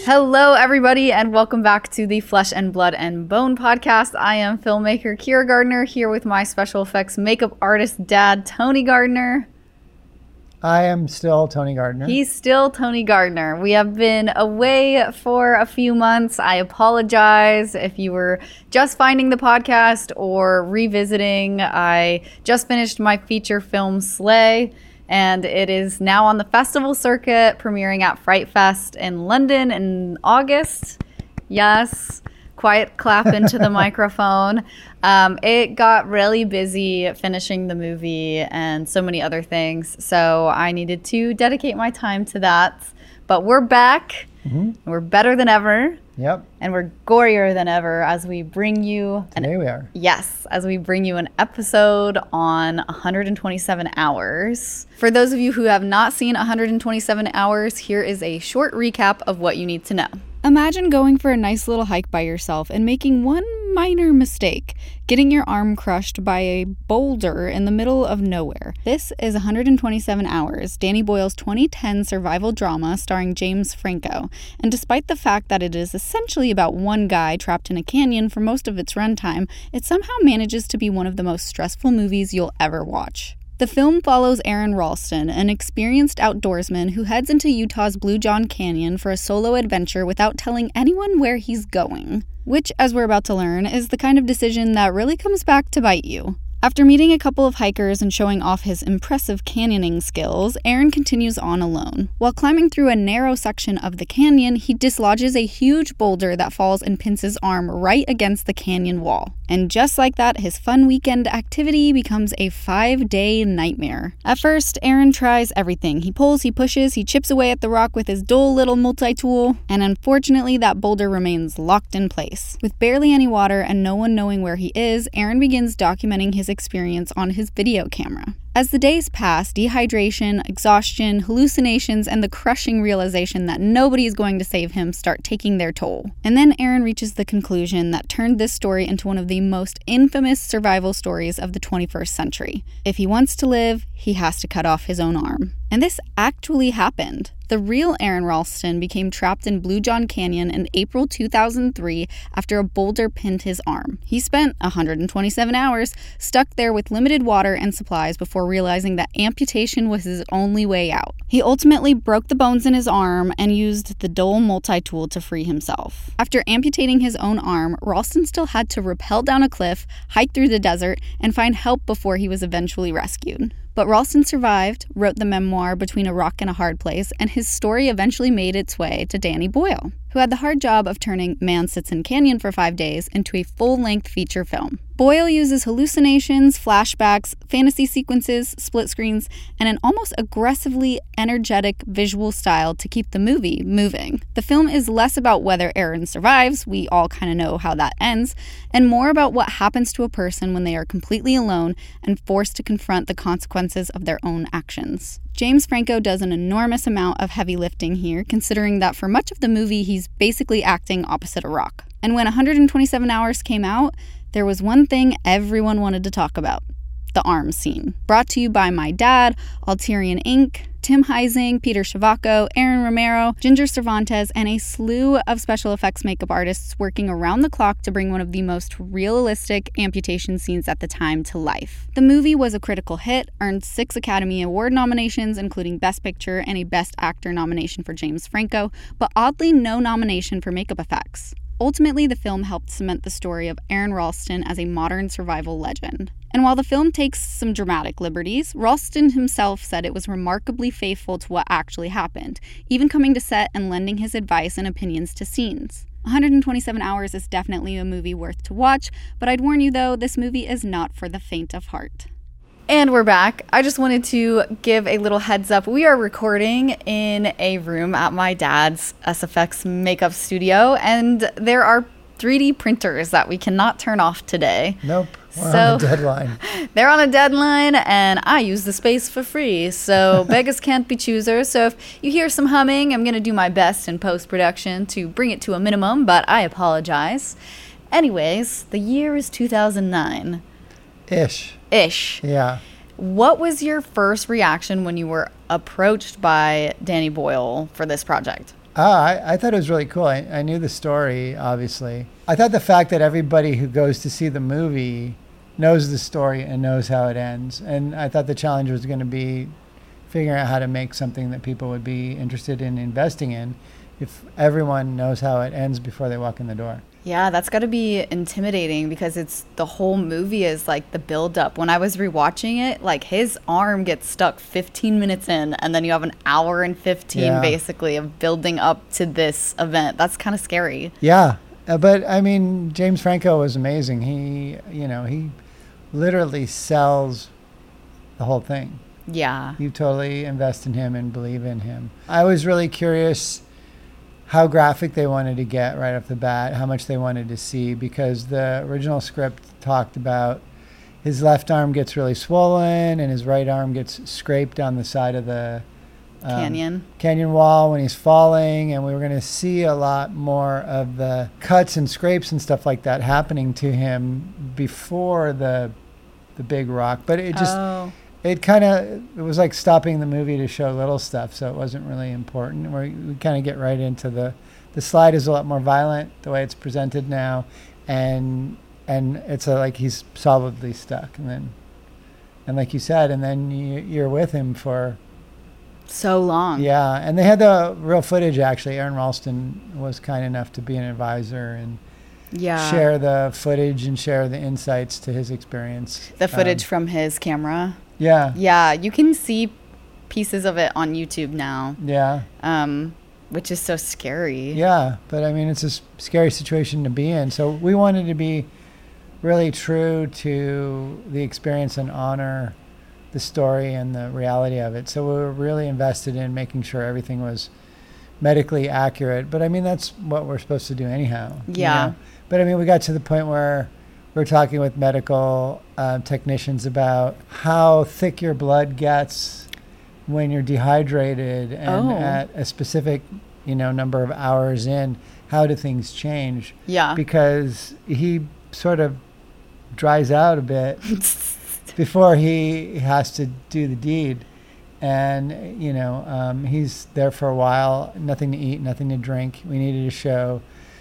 Hello, everybody, and welcome back to the Flesh and Blood and Bone podcast. I am filmmaker Kira Gardner here with my special effects makeup artist dad, Tony Gardner. I am still Tony Gardner. He's still Tony Gardner. We have been away for a few months. I apologize if you were just finding the podcast or revisiting. I just finished my feature film, Slay, and it is now on the festival circuit, premiering at Fright Fest in London in August. Yes, quiet clap into the microphone. It got really busy finishing the movie and so many other things, so I needed to dedicate my time to that. But we're back. Mm-hmm. We're better than ever. Yep. And we're gorier than ever as we bring you... Today we are. Yes, as we bring you an episode on 127 Hours. For those of you who have not seen 127 Hours, here is a short recap of what you need to know. Imagine going for a nice little hike by yourself and making one minor mistake, getting your arm crushed by a boulder in the middle of nowhere. This is 127 Hours, Danny Boyle's 2010 survival drama starring James Franco. And despite the fact that it is essentially about one guy trapped in a canyon for most of its runtime, it somehow manages to be one of the most stressful movies you'll ever watch. The film follows Aron Ralston, an experienced outdoorsman who heads into Utah's Blue John Canyon for a solo adventure without telling anyone where he's going. Which, as we're about to learn, is the kind of decision that really comes back to bite you. After meeting a couple of hikers and showing off his impressive canyoning skills, Aron continues on alone. While climbing through a narrow section of the canyon, he dislodges a huge boulder that falls and pins his arm right against the canyon wall. And just like that, his fun weekend activity becomes a 5-day nightmare. At first, Aron tries everything. He pulls, he pushes, he chips away at the rock with his dull little multi-tool, and unfortunately that boulder remains locked in place. With barely any water and no one knowing where he is, Aron begins documenting his experience on his video camera. As the days pass, dehydration, exhaustion, hallucinations, and the crushing realization that nobody is going to save him start taking their toll. And then Aron reaches the conclusion that turned this story into one of the most infamous survival stories of the 21st century. If he wants to live, he has to cut off his own arm. And this actually happened. The real Aron Ralston became trapped in Blue John Canyon in April 2003 after a boulder pinned his arm. He spent 127 hours stuck there with limited water and supplies before realizing that amputation was his only way out. He ultimately broke the bones in his arm and used the dull multi-tool to free himself. After amputating his own arm, Ralston still had to rappel down a cliff, hike through the desert, and find help before he was eventually rescued. But Ralston survived, wrote the memoir Between a Rock and a Hard Place, and his story eventually made its way to Danny Boyle, who had the hard job of turning Man Sits in Canyon for 5 days into a full-length feature film. Boyle uses hallucinations, flashbacks, fantasy sequences, split screens, and an almost aggressively energetic visual style to keep the movie moving. The film is less about whether Aron survives, we all kind of know how that ends, and more about what happens to a person when they are completely alone and forced to confront the consequences of their own actions. James Franco does an enormous amount of heavy lifting here, considering that for much of the movie he's basically acting opposite a rock. And when 127 Hours came out, there was one thing everyone wanted to talk about: the arm scene. Brought to you by my dad, Alterian Inc., Tim Heising, Peter Schiavocco, Aaron Romero, Ginger Cervantes, and a slew of special effects makeup artists working around the clock to bring one of the most realistic amputation scenes at the time to life. The movie was a critical hit, earned 6 Academy Award nominations, including Best Picture and a Best Actor nomination for James Franco, but oddly no nomination for makeup effects. Ultimately, the film helped cement the story of Aron Ralston as a modern survival legend. And while the film takes some dramatic liberties, Ralston himself said it was remarkably faithful to what actually happened, even coming to set and lending his advice and opinions to scenes. 127 Hours is definitely a movie worth to watch, but I'd warn you though, this movie is not for the faint of heart. And we're back. I just wanted to give a little heads up. We are recording in a room at my dad's SFX makeup studio, and there are 3D printers that we cannot turn off today. Nope. We're on a deadline. They're on a deadline, and I use the space for free, so beggars can't be choosers. So if you hear some humming, I'm going to do my best in post-production to bring it to a minimum, but I apologize. Anyways, the year is 2009. Ish. Yeah. What was your first reaction when you were approached by Danny Boyle for this project? I thought it was really cool. I knew the story, obviously. I thought the fact that everybody who goes to see the movie knows the story and knows how it ends. And I thought the challenge was going to be figuring out how to make something that people would be interested in investing in if everyone knows how it ends before they walk in the door. Yeah, that's got to be intimidating because it's the whole movie is like the build up. When I was rewatching it, like his arm gets stuck 15 minutes in and then you have an hour and 15 basically of building up to this event. That's kind of scary. Yeah. But I mean, James Franco was amazing. He literally sells the whole thing. Yeah. You totally invest in him and believe in him. I was really curious how graphic they wanted to get right off the bat, how much they wanted to see, because the original script talked about his left arm gets really swollen and his right arm gets scraped on the side of the canyon wall when he's falling, and we were going to see a lot more of the cuts and scrapes and stuff like that happening to him before the big rock. But it just... It was like stopping the movie to show little stuff, so it wasn't really important. We kind of get right into the slide is a lot more violent the way it's presented now, and it's like he's solidly stuck, and like you said, and then you're with him for so long. Yeah, and they had the real footage actually. Aaron Ralston was kind enough to be an advisor and share the footage and share the insights to his experience. The footage from his camera. Yeah. Yeah, you can see pieces of it on YouTube now. Yeah. Which is so scary. Yeah, but I mean, it's a scary situation to be in. So we wanted to be really true to the experience and honor the story and the reality of it. So we were really invested in making sure everything was medically accurate. But I mean, that's what we're supposed to do anyhow. Yeah. You know? But I mean, we got to the point where we're talking with medical technicians about how thick your blood gets when you're dehydrated, and at a specific, number of hours in, how do things change? Yeah. Because he sort of dries out a bit before he has to do the deed. And, he's there for a while, nothing to eat, nothing to drink. We needed to show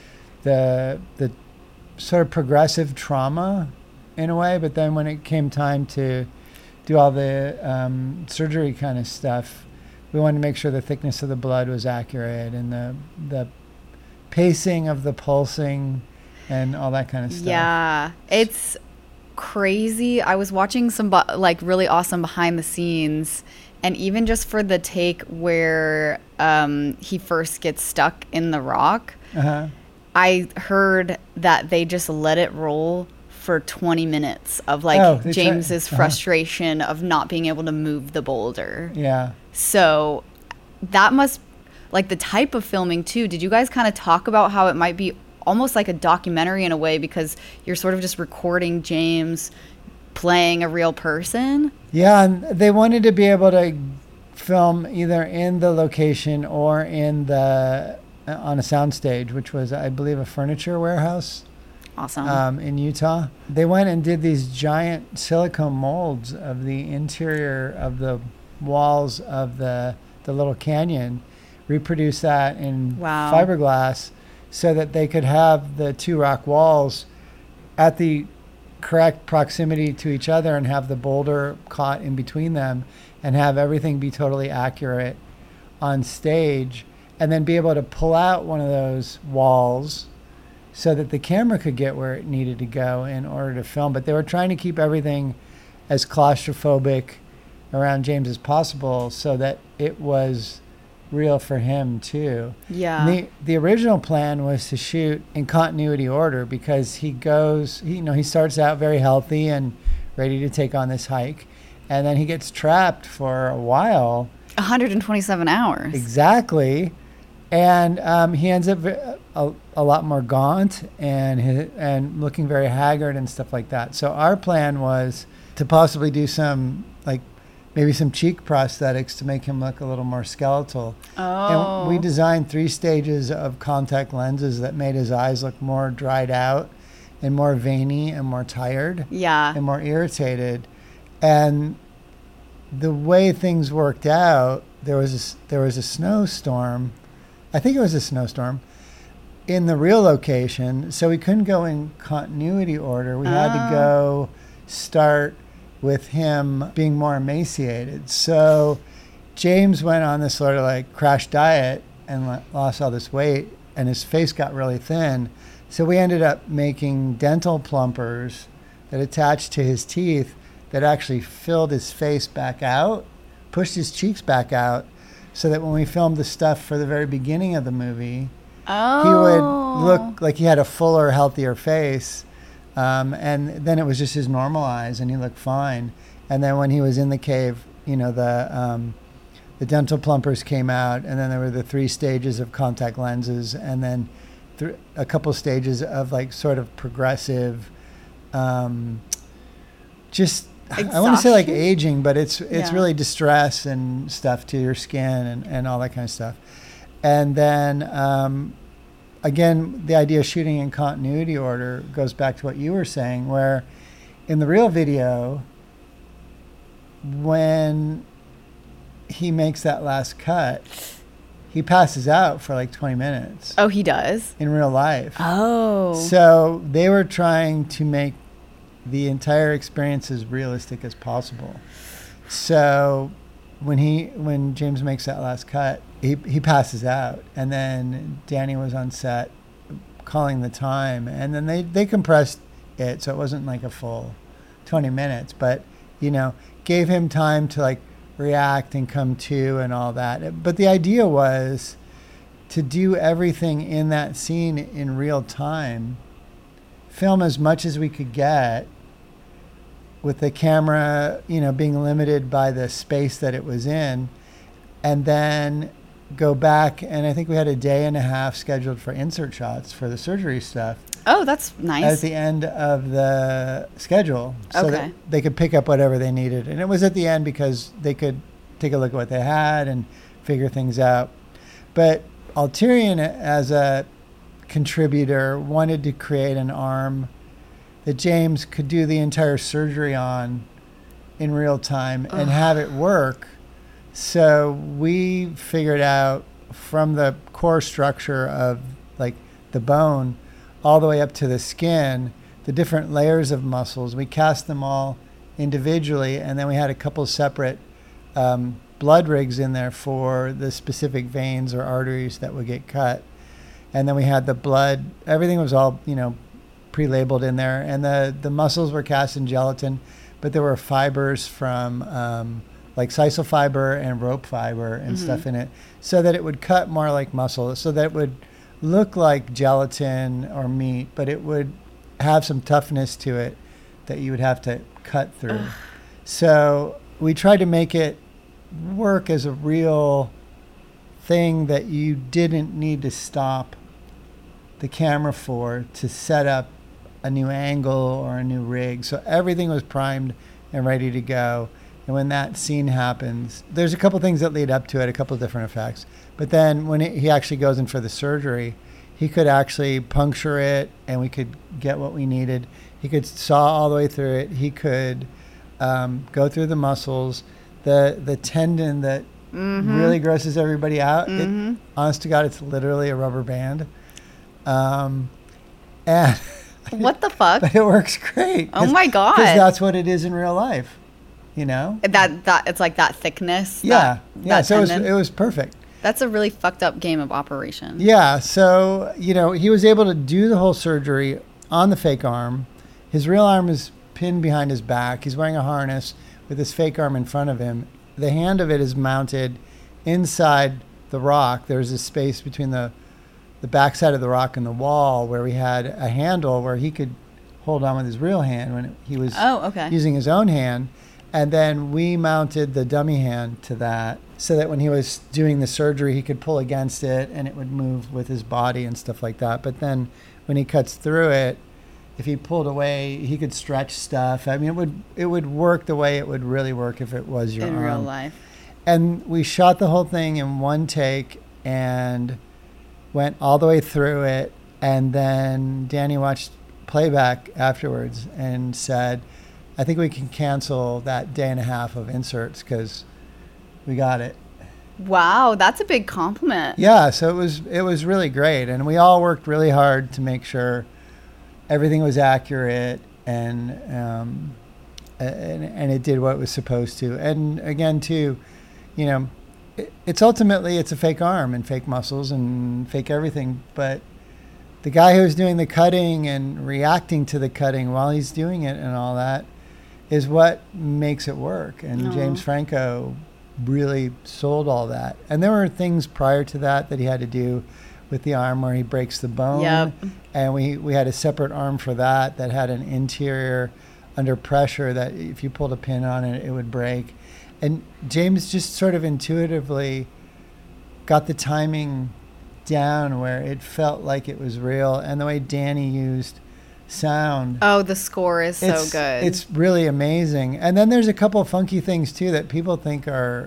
the sort of progressive trauma in a way, but then when it came time to do all the surgery kind of stuff, we wanted to make sure the thickness of the blood was accurate and the pacing of the pulsing and all that kind of stuff. Yeah, it's crazy. I was watching some really awesome behind the scenes, and even just for the take where he first gets stuck in the rock, I heard that they just let it roll for 20 minutes of James's frustration of not being able to move the boulder. Yeah. So that must, the type of filming too, did you guys kind of talk about how it might be almost like a documentary in a way, because you're sort of just recording James playing a real person? Yeah, and they wanted to be able to film either in the location or on a soundstage, which was, I believe, a furniture warehouse. Awesome. In Utah. They went and did these giant silicone molds of the interior of the walls of the little canyon, reproduced that in fiberglass so that they could have the two rock walls at the correct proximity to each other and have the boulder caught in between them and have everything be totally accurate on stage, and then be able to pull out one of those walls so that the camera could get where it needed to go in order to film. But they were trying to keep everything as claustrophobic around James as possible so that it was real for him too. Yeah. And the original plan was to shoot in continuity order, because he starts out very healthy and ready to take on this hike, and then he gets trapped for a while. 127 hours. Exactly. And he ends up a lot more gaunt and looking very haggard and stuff like that. So our plan was to possibly do some, maybe some cheek prosthetics to make him look a little more skeletal. Oh. And we designed 3 stages of contact lenses that made his eyes look more dried out and more veiny and more tired. Yeah. And more irritated. And the way things worked out, there was a snowstorm I think it was a snowstorm, in the real location. So we couldn't go in continuity order. We had to go start with him being more emaciated. So James went on this sort of like crash diet and lost all this weight, and his face got really thin. So we ended up making dental plumpers that attached to his teeth that actually filled his face back out, pushed his cheeks back out, so that when we filmed the stuff for the very beginning of the movie, he would look like he had a fuller, healthier face. And then it was just his normal eyes, and he looked fine. And then when he was in the cave, you know, the dental plumpers came out, and then there were the 3 stages of contact lenses, and then a couple stages of like sort of progressive, just exhaustion? I want to say like aging, but it's really distress and stuff to your skin and all that kind of stuff. And then, again, the idea of shooting in continuity order goes back to what you were saying, where in the real video, when he makes that last cut, he passes out for like 20 minutes. Oh, he does? In real life. Oh. So they were trying to make the entire experience as realistic as possible. So when James makes that last cut, he passes out, and then Danny was on set calling the time, and then they compressed it so it wasn't like a full 20 minutes, but you know, gave him time to like react and come to and all that. But the idea was to do everything in that scene in real time, film as much as we could get with the camera, you know, being limited by the space that it was in, and then go back. And I think we had a day and a half scheduled for insert shots for the surgery stuff. Oh, that's nice. At the end of the schedule, so that they could pick up whatever they needed. And it was at the end because they could take a look at what they had and figure things out. But Alterian, as a contributor, wanted to create an arm that James could do the entire surgery on in real time and have it work. So we figured out from the core structure of like the bone all the way up to the skin, the different layers of muscles. We cast them all individually, and then we had a couple separate blood rigs in there for the specific veins or arteries that would get cut. And then we had the blood, everything was all, you know, pre-labeled in there, and the muscles were cast in gelatin, but there were fibers from like sisal fiber and rope fiber and stuff in it, so that it would cut more like muscle, so that it would look like gelatin or meat, but it would have some toughness to it that you would have to cut through. So we tried to make it work as a real thing that you didn't need to stop the camera for to set up a new angle or a new rig. So everything was primed and ready to go. And when that scene happens, there's a couple things that lead up to it, a couple of different effects. But then when he actually goes in for the surgery, he could actually puncture it and we could get what we needed. He could saw all the way through it. He could go through the muscles. The tendon that really grosses everybody out, it, honest to God, it's literally a rubber band. And what the fuck? But it works great. Oh my God. Because that's what it is in real life, you know? That it's like that thickness. Yeah. That so tendon. it was perfect. That's a really fucked up game of operation. Yeah. So, you know, he was able to do the whole surgery on the fake arm. His real arm is pinned behind his back. He's wearing a harness with his fake arm in front of him. The hand of it is mounted inside the rock. There's a space between the backside of the rock and the wall where we had a handle where he could hold on with his real hand when he was using his own hand. And then we mounted the dummy hand to that so that when he was doing the surgery, he could pull against it and it would move with his body and stuff like that. But then when he cuts through it, if he pulled away, he could stretch stuff. I mean, it would work the way it would really work if it was your arm. In real life. And we shot the whole thing in one take and went all the way through it. And then Danny watched playback afterwards and said, I think we can cancel that day and a half of inserts because we got it. Wow, that's a big compliment. Yeah, so it was really great, and we all worked really hard to make sure everything was accurate and it did what it was supposed to. And again, too, you know, it's ultimately a fake arm and fake muscles and fake everything, but the guy who's doing the cutting and reacting to the cutting while he's doing it and all that is what makes it work. And James Franco really sold all that. And there were things prior to that he had to do with the arm where he breaks the bone. Yep. And we had a separate arm for that had an interior under pressure that if you pulled a pin on it, it would break. And James just sort of intuitively got the timing down where it felt like it was real. And the way Danny used sound. Oh, the score is so good. It's really amazing. And then there's a couple of funky things too that people think are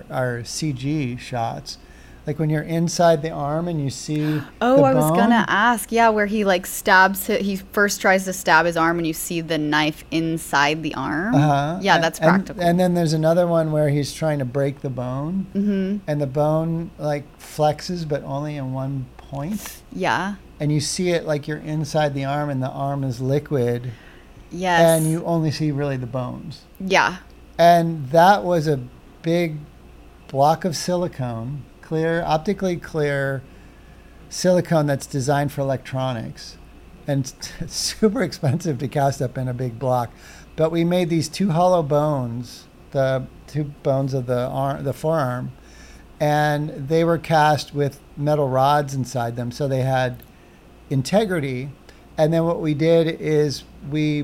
CG shots. Like when you're inside the arm and you see the bone. I was gonna ask, where he like stabs he first tries to stab his arm and you see the knife inside the arm. Yeah, that's practical. And then there's another one where he's trying to break the bone, and the bone like flexes but only in one point. Yeah. And you see it like you're inside the arm and the arm is liquid. Yes. And you only see really the bones. Yeah. And that was a big block of silicone, optically clear silicone that's designed for electronics. And it's super expensive to cast up in a big block. But we made these two hollow bones, the two bones of the forearm, and they were cast with metal rods inside them. So they had integrity. And then what we did is we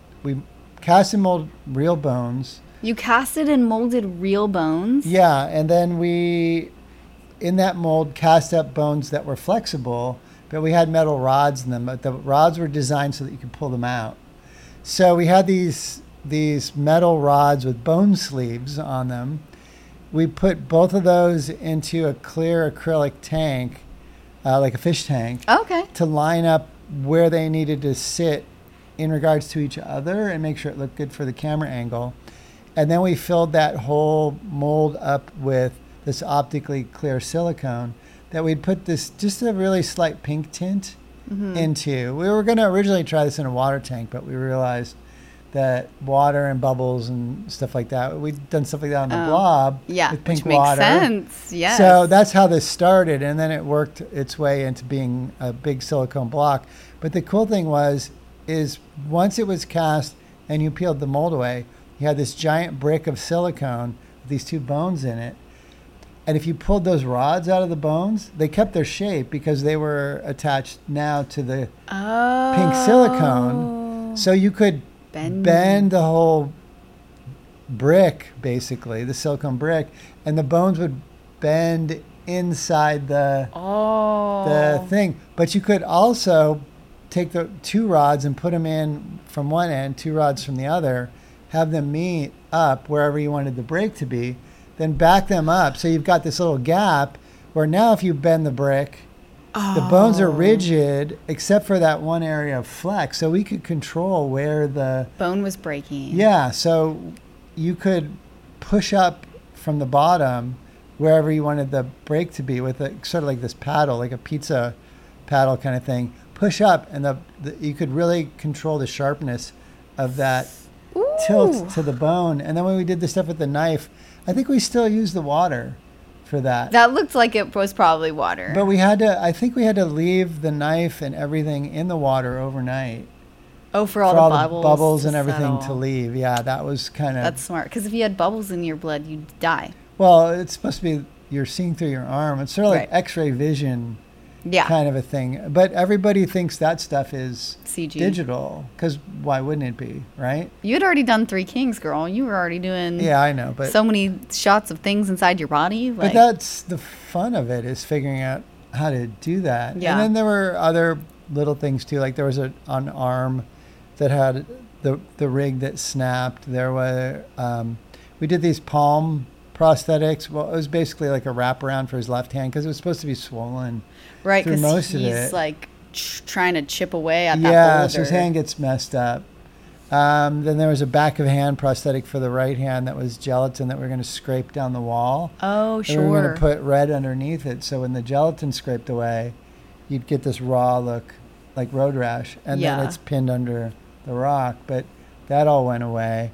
cast and molded real bones. You casted and molded real bones? Yeah, and then we, in that mold, cast up bones that were flexible, but we had metal rods in them. But the rods were designed so that you could pull them out. So we had these metal rods with bone sleeves on them. We put both of those into a clear acrylic tank, like a fish tank, to line up where they needed to sit in regards to each other and make sure it looked good for the camera angle. And then we filled that whole mold up with this optically clear silicone that we'd put this just a really slight pink tint into. We were going to originally try this in a water tank, but we realized that water and bubbles and stuff like that, we'd done stuff like that on the Blob with pink which water. Makes sense. Yes. So that's how this started, and then it worked its way into being a big silicone block. But the cool thing is once it was cast and you peeled the mold away, you had this giant brick of silicone with these two bones in it. And if you pulled those rods out of the bones, they kept their shape because they were attached now to the pink silicone. So you could bend the whole brick, basically, the silicone brick, and the bones would bend inside the thing. But you could also take the two rods and put them in from one end, two rods from the other, have them meet up wherever you wanted the break to be, then back them up. So you've got this little gap where now if you bend the brick, the bones are rigid except for that one area of flex. So we could control where the bone was breaking. Yeah, so you could push up from the bottom wherever you wanted the break to be with sort of like this paddle, like a pizza paddle kind of thing. Push up and you could really control the sharpness of that tilt to the bone. And then when we did the stuff with the knife, I think we still used the water for that. That looked like it was probably water. But I think we had to leave the knife and everything in the water overnight. Oh, for all the bubbles and everything to leave. Yeah, that was kind of... That's smart, because if you had bubbles in your blood, you'd die. Well, it's supposed to be you're seeing through your arm. It's sort of like X-ray vision kind of a thing. But everybody thinks that stuff is CG. Digital, because why wouldn't it be, right? You had already done Three Kings, girl. You were already doing I know, but so many shots of things inside your body. But that's the fun of it, is figuring out how to do that. Yeah. And then there were other little things too, like there was an arm that had the rig that snapped. There were we did these palm prosthetics. Well, it was basically like a wraparound for his left hand because it was supposed to be swollen. Right, because he's like trying to chip away at that boulder. So his hand gets messed up. Then there was a back of hand prosthetic for the right hand that was gelatin that we're going to scrape down the wall. Oh, And sure. we were going to put red underneath it. So when the gelatin scraped away, you'd get this raw look like road rash. And then Yeah. it's pinned under the rock. But that all went away.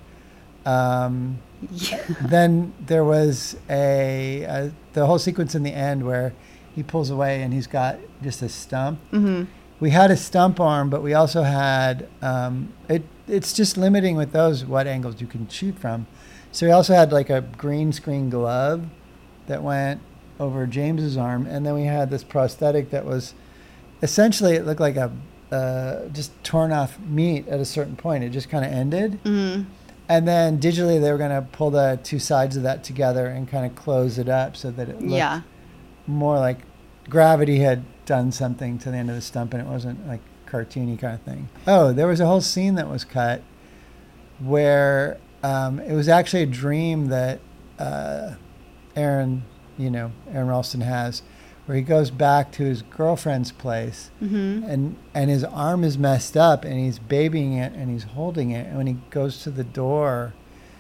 Yeah. Then there was the whole sequence in the end where he pulls away and he's got just a stump. Mm-hmm. We had a stump arm, but we also had it's just limiting with those what angles you can shoot from. So we also had like a green screen glove that went over James's arm, and then we had this prosthetic that was essentially, it looked like a just torn off meat at a certain point. It just kind of ended. Mm-hmm. And then digitally they were going to pull the two sides of that together and kind of close it up so that it looked Yeah. more like gravity had done something to the end of the stump and it wasn't like cartoony kind of thing. Oh, there was a whole scene that was cut where it was actually a dream that Aaron Ralston has, where he goes back to his girlfriend's place Mm-hmm. and his arm is messed up and he's babying it and he's holding it, and when he goes to the door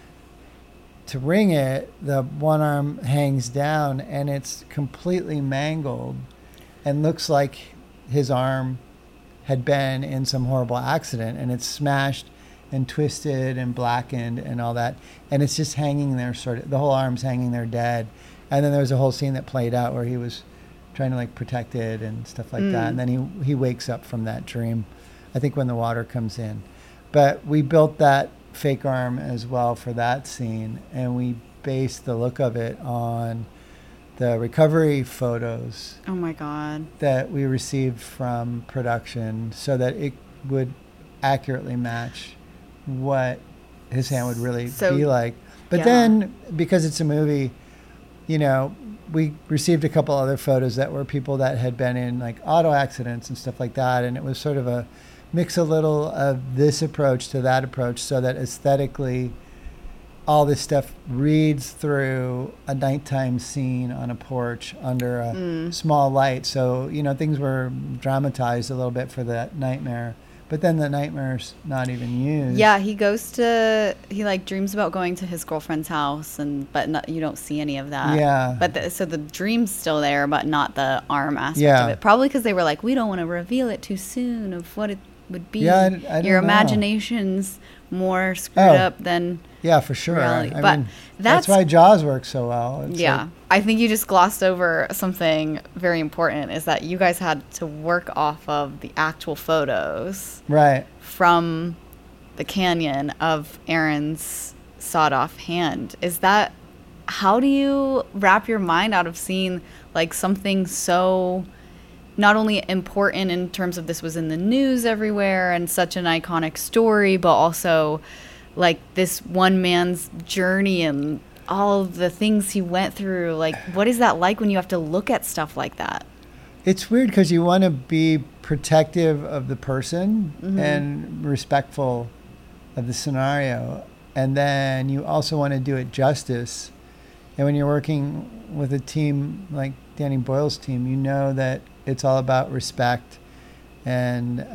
to ring it, the one arm hangs down and it's completely mangled and looks like his arm had been in some horrible accident, and it's smashed and twisted and blackened and all that, and it's just hanging there, sort of the whole arm's hanging there dead. And then there was a whole scene that played out where he was trying to like protect it and stuff like that, and then he wakes up from that dream, I think when the water comes in. But we built that fake arm as well for that scene, and we based the look of it on the recovery photos Oh my God. that we received from production so that it would accurately match what his hand would really So, be like. But yeah. then, because it's a movie, we received a couple other photos that were people that had been in like auto accidents and stuff like that, and it was sort of a mix a little of this approach to that approach so that aesthetically all this stuff reads through a nighttime scene on a porch under a small light. So, things were dramatized a little bit for that nightmare. But then the nightmare's not even used. Yeah, he like dreams about going to his girlfriend's house, but you don't see any of that. Yeah. But so the dream's still there, but not the arm aspect Yeah. of it. Probably because they were like, we don't want to reveal it too soon of what it would be. Yeah, I don't Your know. imagination's more screwed Oh. up than Yeah, for sure. reality. I But mean, that's why Jaws works so well. It's yeah. like- I think you just glossed over something very important, is that you guys had to work off of the actual photos right. from the canyon of Aaron's sawed-off hand. How do you wrap your mind out of seeing like something so not only important in terms of this was in the news everywhere and such an iconic story, but also like this one man's journey and all of the things he went through? Like, what is that like when you have to look at stuff like that? It's weird because you want to be protective of the person and respectful of the scenario. And then you also want to do it justice. And when you're working with a team like Danny Boyle's team, you know that it's all about respect and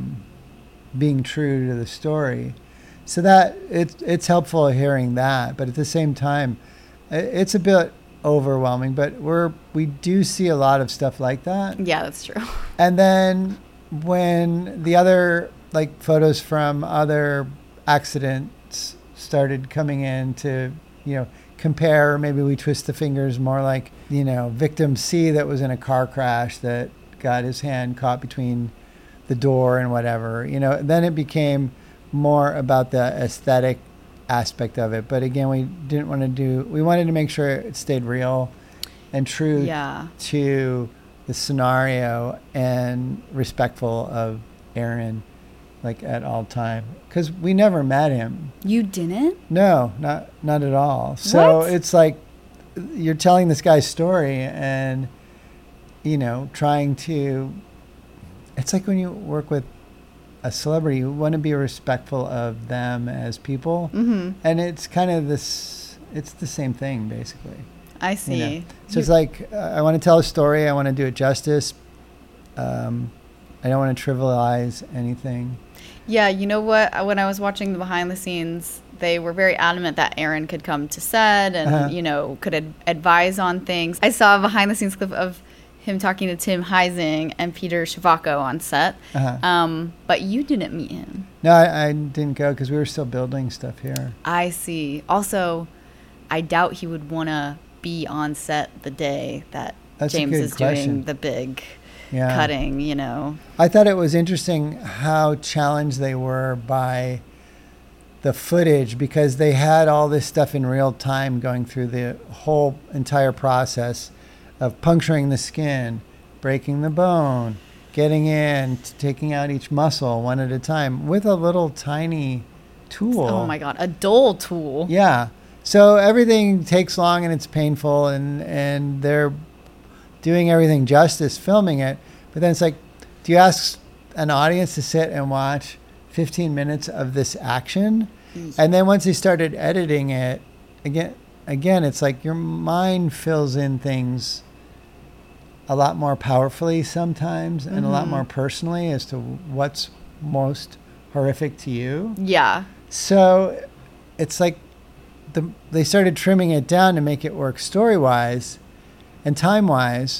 being true to the story. So that it's helpful hearing that, but at the same time, it's a bit overwhelming. But we do see a lot of stuff like that. Yeah, that's true. And then when the other like photos from other accidents started coming in to compare, maybe we twist the fingers more like victim C that was in a car crash that got his hand caught between the door and whatever. Then it became more about the aesthetic aspect of it. But again, we wanted to make sure it stayed real and true Yeah. to the scenario and respectful of Aaron, like at all time. Because we never met him. You didn't? No, not at all. So What? it's like you're telling this guy's story and, trying to, it's like when you work with a celebrity, you want to be respectful of them as people. Mm-hmm. And it's kind of it's the same thing, basically. I see. So it's like, I want to tell a story. I want to do it justice. And I don't want to trivialize anything. Yeah, you know what? When I was watching the behind the scenes, they were very adamant that Aaron could come to set and, could advise on things. I saw a behind the scenes clip of him talking to Tim Heising and Peter Shavako on set. But you didn't meet him. No, I didn't go because we were still building stuff here. I see. Also, I doubt he would want to be on set the day that James is doing the big cutting, I thought it was interesting how challenged they were by the footage because they had all this stuff in real time going through the whole entire process of puncturing the skin, breaking the bone, getting in, taking out each muscle one at a time with a little tiny tool. Oh my God, a dull tool. Yeah. So everything takes long and it's painful and they're doing everything justice filming it. But then it's like, do you ask an audience to sit and watch 15 minutes of this action? And then once they started editing it, again, it's like your mind fills in things a lot more powerfully sometimes and a lot more personally as to what's most horrific to you. Yeah. So it's like they started trimming it down to make it work story-wise and time-wise.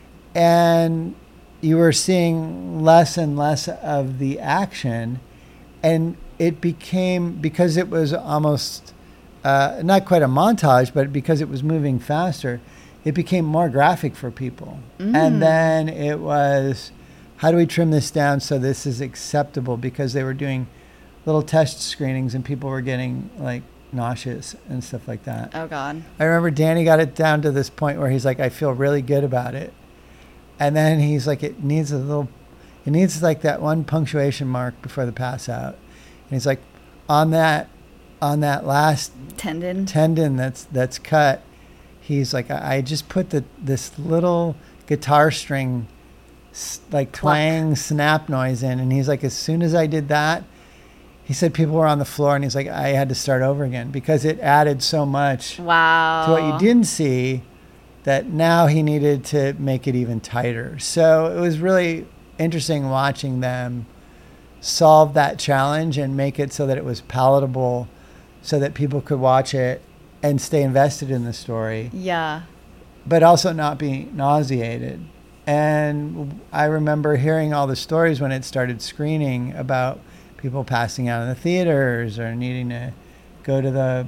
And you were seeing less and less of the action. And it became, because it was almost not quite a montage, but because it was moving faster, it became more graphic for people. And then it was, how do we trim this down so this is acceptable? Because they were doing little test screenings and people were getting like nauseous and stuff like that. Oh God. I remember Danny got it down to this point where he's like, I feel really good about it. And then he's like, it needs like that one punctuation mark before the pass out. And he's like, on that last tendon that's cut, he's like, I just put this little guitar string like twang snap noise in. And he's like, as soon as I did that, he said people were on the floor and he's like, I had to start over again because it added so much to what you didn't see that now he needed to make it even tighter. So it was really interesting watching them solve that challenge and make it so that it was palatable so that people could watch it and stay invested in the story. Yeah. But also not be nauseated. And I remember hearing all the stories when it started screening about people passing out in the theaters or needing to go to the,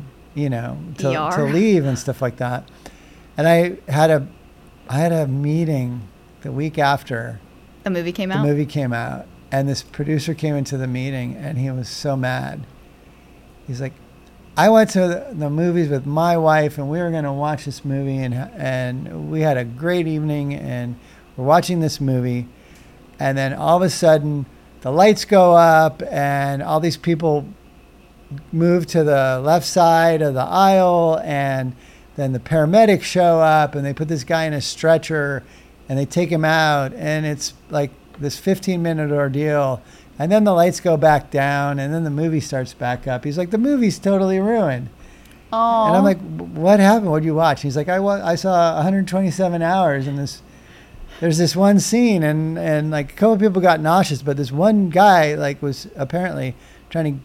to leave and stuff like that. And I had a meeting the week after the movie came out. And this producer came into the meeting and he was so mad. He's like, I went to the movies with my wife and we were going to watch this movie and we had a great evening and we're watching this movie. And then all of a sudden the lights go up and all these people move to the left side of the aisle and then the paramedics show up and they put this guy in a stretcher and they take him out and it's like this 15-minute ordeal. And then the lights go back down and then the movie starts back up. He's like, the movie's totally ruined. Aww. And I'm like, what happened? What did you watch? He's like, I saw 127 hours and there's this one scene and like a couple of people got nauseous, but this one guy like was apparently trying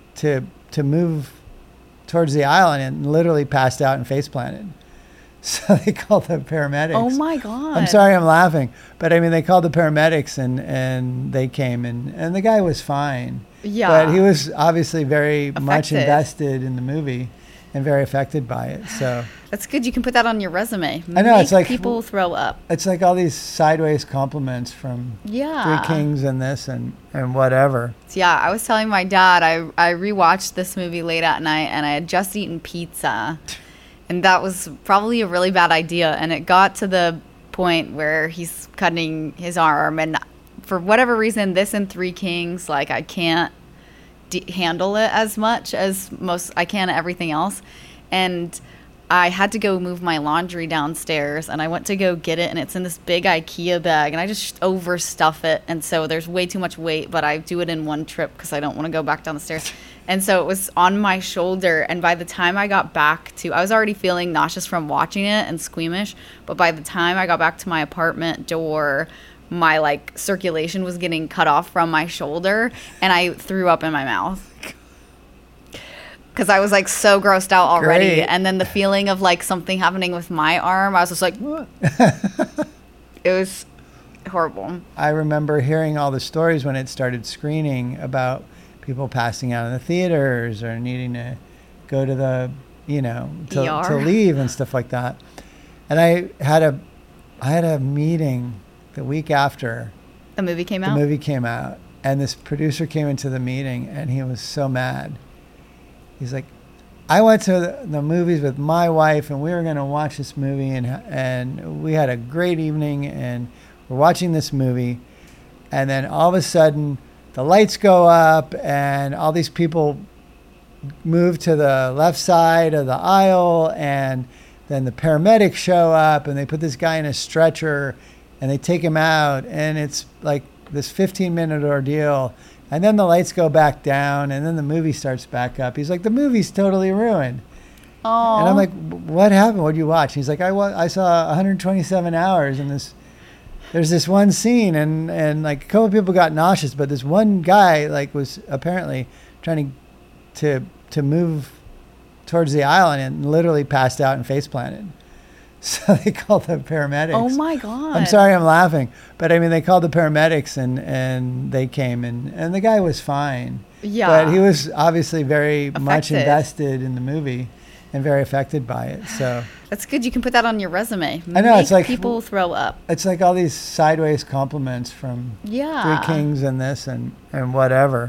to move towards the aisle and literally passed out and face planted. So they called the paramedics. Oh my God. I'm sorry I'm laughing. But I mean, they called the paramedics and they came and the guy was fine. Yeah. But he was obviously very much invested in the movie and very affected by it. So that's good. You can put that on your resume. I know. It's like people throw up. It's like all these sideways compliments from Three Kings and this and whatever. Yeah. I was telling my dad, I rewatched this movie late at night and I had just eaten pizza. And that was probably a really bad idea. And it got to the point where he's cutting his arm. And for whatever reason, this and Three Kings, like I can't handle it as much as I can everything else. And I had to go move my laundry downstairs. And I went to go get it. And it's in this big IKEA bag. And I just overstuff it. And so there's way too much weight. But I do it in one trip because I don't want to go back down the stairs. And so it was on my shoulder. And by the time I got back I was already feeling nauseous from watching it and squeamish. But by the time I got back to my apartment door, my like circulation was getting cut off from my shoulder, and I threw up in my mouth. Because I was like so grossed out already. Great. And then the feeling of like something happening with my arm, I was just like, it was horrible. I remember hearing all the stories when it started screening about people passing out in the theaters or needing to go to the, to leave and stuff like that. And I had a meeting the week after The movie came the out? movie came out, and this producer came into the meeting, and he was so mad. He's like, I went to the movies with my wife, and we were going to watch this movie, and we had a great evening, and we're watching this movie, and then all of a sudden the lights go up, and all these people move to the left side of the aisle, and then the paramedics show up, and they put this guy in a stretcher, and they take him out, and it's like this 15-minute ordeal. And then the lights go back down, and then the movie starts back up. He's like, the movie's totally ruined. Oh. And I'm like, what happened? What did you watch? He's like, I saw 127 hours, and there's this one scene, and like a couple of people got nauseous, but this one guy like was apparently trying to move towards the aisle and literally passed out and face planted. So they called the paramedics. Oh my God. I'm sorry I'm laughing, but I mean, they called the paramedics and they came and the guy was fine. Yeah. But he was obviously very much Affected. invested in the movie and very affected by it. So That's good. You can put that on your resume. I know, it's like people throw up. it's like all these sideways compliments from Yeah. Three Kings and this and whatever.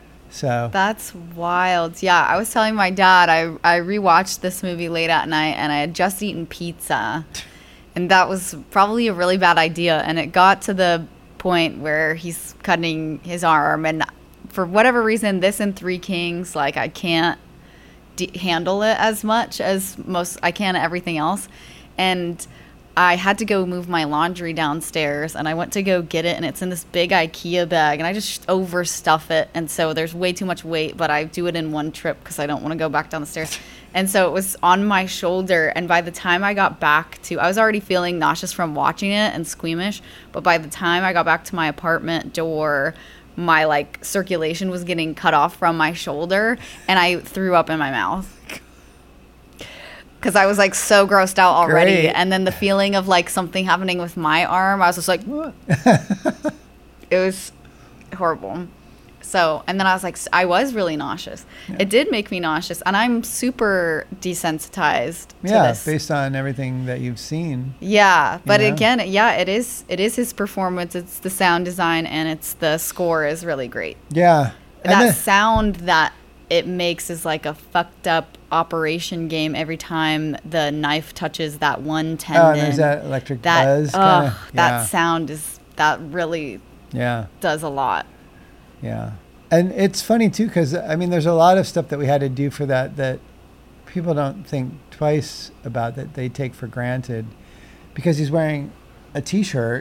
So That's wild. Yeah, I was telling my dad I rewatched this movie late at night, and I had just eaten pizza, and that was probably a really bad idea. And it got to the point where he's cutting his arm, and for whatever reason, this and Three Kings, like I can't handle it as much as I can everything else, and I had to go move my laundry downstairs, and I went to go get it, and it's in this big IKEA bag, and I just overstuff it, and so there's way too much weight, but I do it in one trip because I don't want to go back down the stairs. And so it was on my shoulder, and by the time I got back to, I was already feeling nauseous from watching it and squeamish, but by the time I got back to my apartment door, my like circulation was getting cut off from my shoulder, and I threw up in my mouth. Because I was like so grossed out already. Great. And then the feeling of like something happening with my arm, I was just like, it was horrible. So, and then I was like, I was really nauseous. Yeah. It did make me nauseous. And I'm super desensitized to yeah, this. based on everything that you've seen. Yeah. But Yeah. again, yeah, it is his performance. It's the sound design, and it's the score is really great. Yeah. And That then- sound that it makes is like a fucked up operation game every time the knife touches that one tendon. Oh, and there's that electric buzz. That Yeah. sound that really Yeah. does a lot. Yeah. And it's funny too, because I mean, there's a lot of stuff that we had to do for that people don't think twice about, that they take for granted, because he's wearing a t-shirt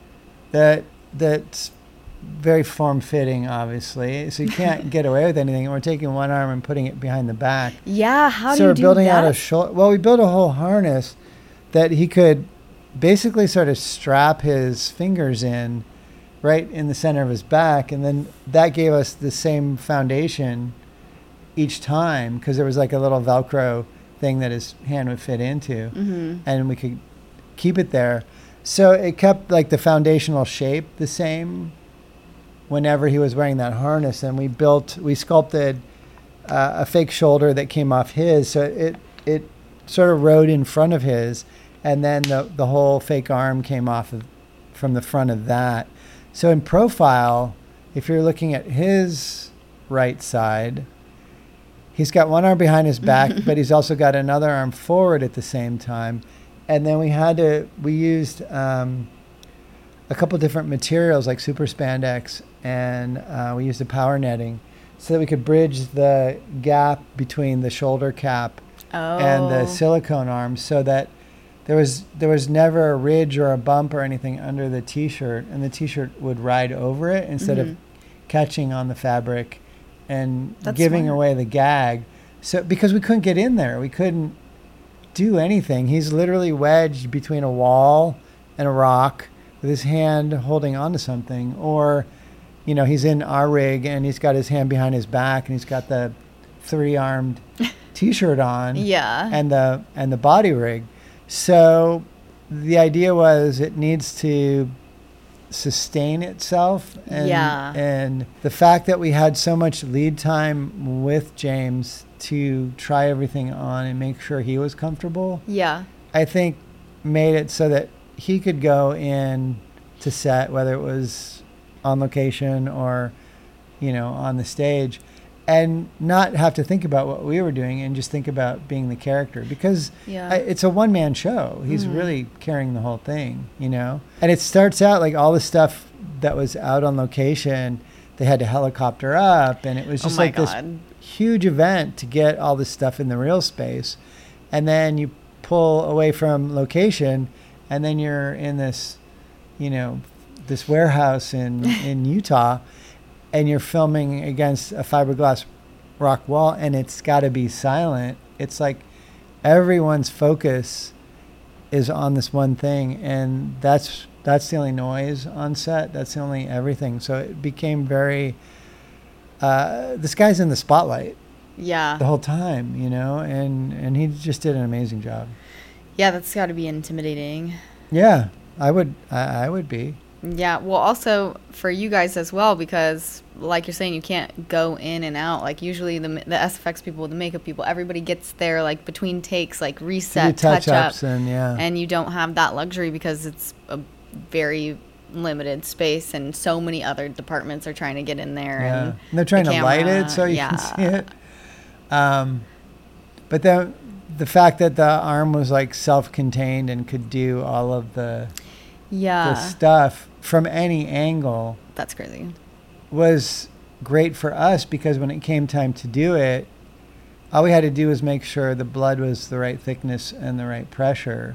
that's very form-fitting, obviously, so you can't get away with anything. And we're taking one arm and putting it behind the back. Yeah, how So do you we're do building that? out a shoulder. Well, we built a whole harness that he could basically sort of strap his fingers in right in the center of his back, and then that gave us the same foundation each time, because there was like a little Velcro thing that his hand would fit into, and we could keep it there. So it kept like the foundational shape the same whenever he was wearing that harness. And we sculpted a fake shoulder that came off his, so it sort of rode in front of his, and then the whole fake arm came off from the front of that. So in profile, if you're looking at his right side, he's got one arm behind his back, but he's also got another arm forward at the same time. And then we used a couple different materials like super spandex, and we used a power netting so that we could bridge the gap between the shoulder cap and the silicone arm, so that there was never a ridge or a bump or anything under the t-shirt, and the t-shirt would ride over it instead of catching on the fabric and That's giving smart. away the gag. So because we couldn't get in there, we couldn't do anything. He's literally wedged between a wall and a rock with his hand holding onto something, or, you know, he's in our rig and he's got his hand behind his back and he's got the 3-armed T-shirt on, Yeah. and the body rig. So the idea was it needs to sustain itself, and Yeah. and the fact that we had so much lead time with James to try everything on and make sure he was comfortable, Yeah. I think made it so that he could go in to set, whether it was on location or, you know, on the stage, and not have to think about what we were doing and just think about being the character, because Yeah. it's a one-man show. He's really carrying the whole thing, you know? And it starts out like all the stuff that was out on location, they had to helicopter up, and it was just Oh my like this God. huge event to get all this stuff in the real space. And then you pull away from location, and then you're in this, you know, this warehouse in Utah, and you're filming against a fiberglass rock wall, and it's got to be silent. It's like everyone's focus is on this one thing, and that's the only noise on set. That's the only everything. So it became very, this guy's in the spotlight Yeah. the whole time, you know, and he just did an amazing job. Yeah, that's got to be intimidating. Yeah, I would be. Yeah, well, also for you guys as well, because like you're saying, you can't go in and out. Like usually the SFX people, the makeup people, everybody gets there like between takes, like reset, touch up, Touch-ups and you don't have that luxury because it's a very limited space and so many other departments are trying to get in there. Yeah. And And they're trying the to light camera, it so you yeah. can see it. But then the fact that the arm was like self-contained and could do all of the stuff from any angle That's crazy. was great for us, because when it came time to do it, all we had to do was make sure the blood was the right thickness and the right pressure.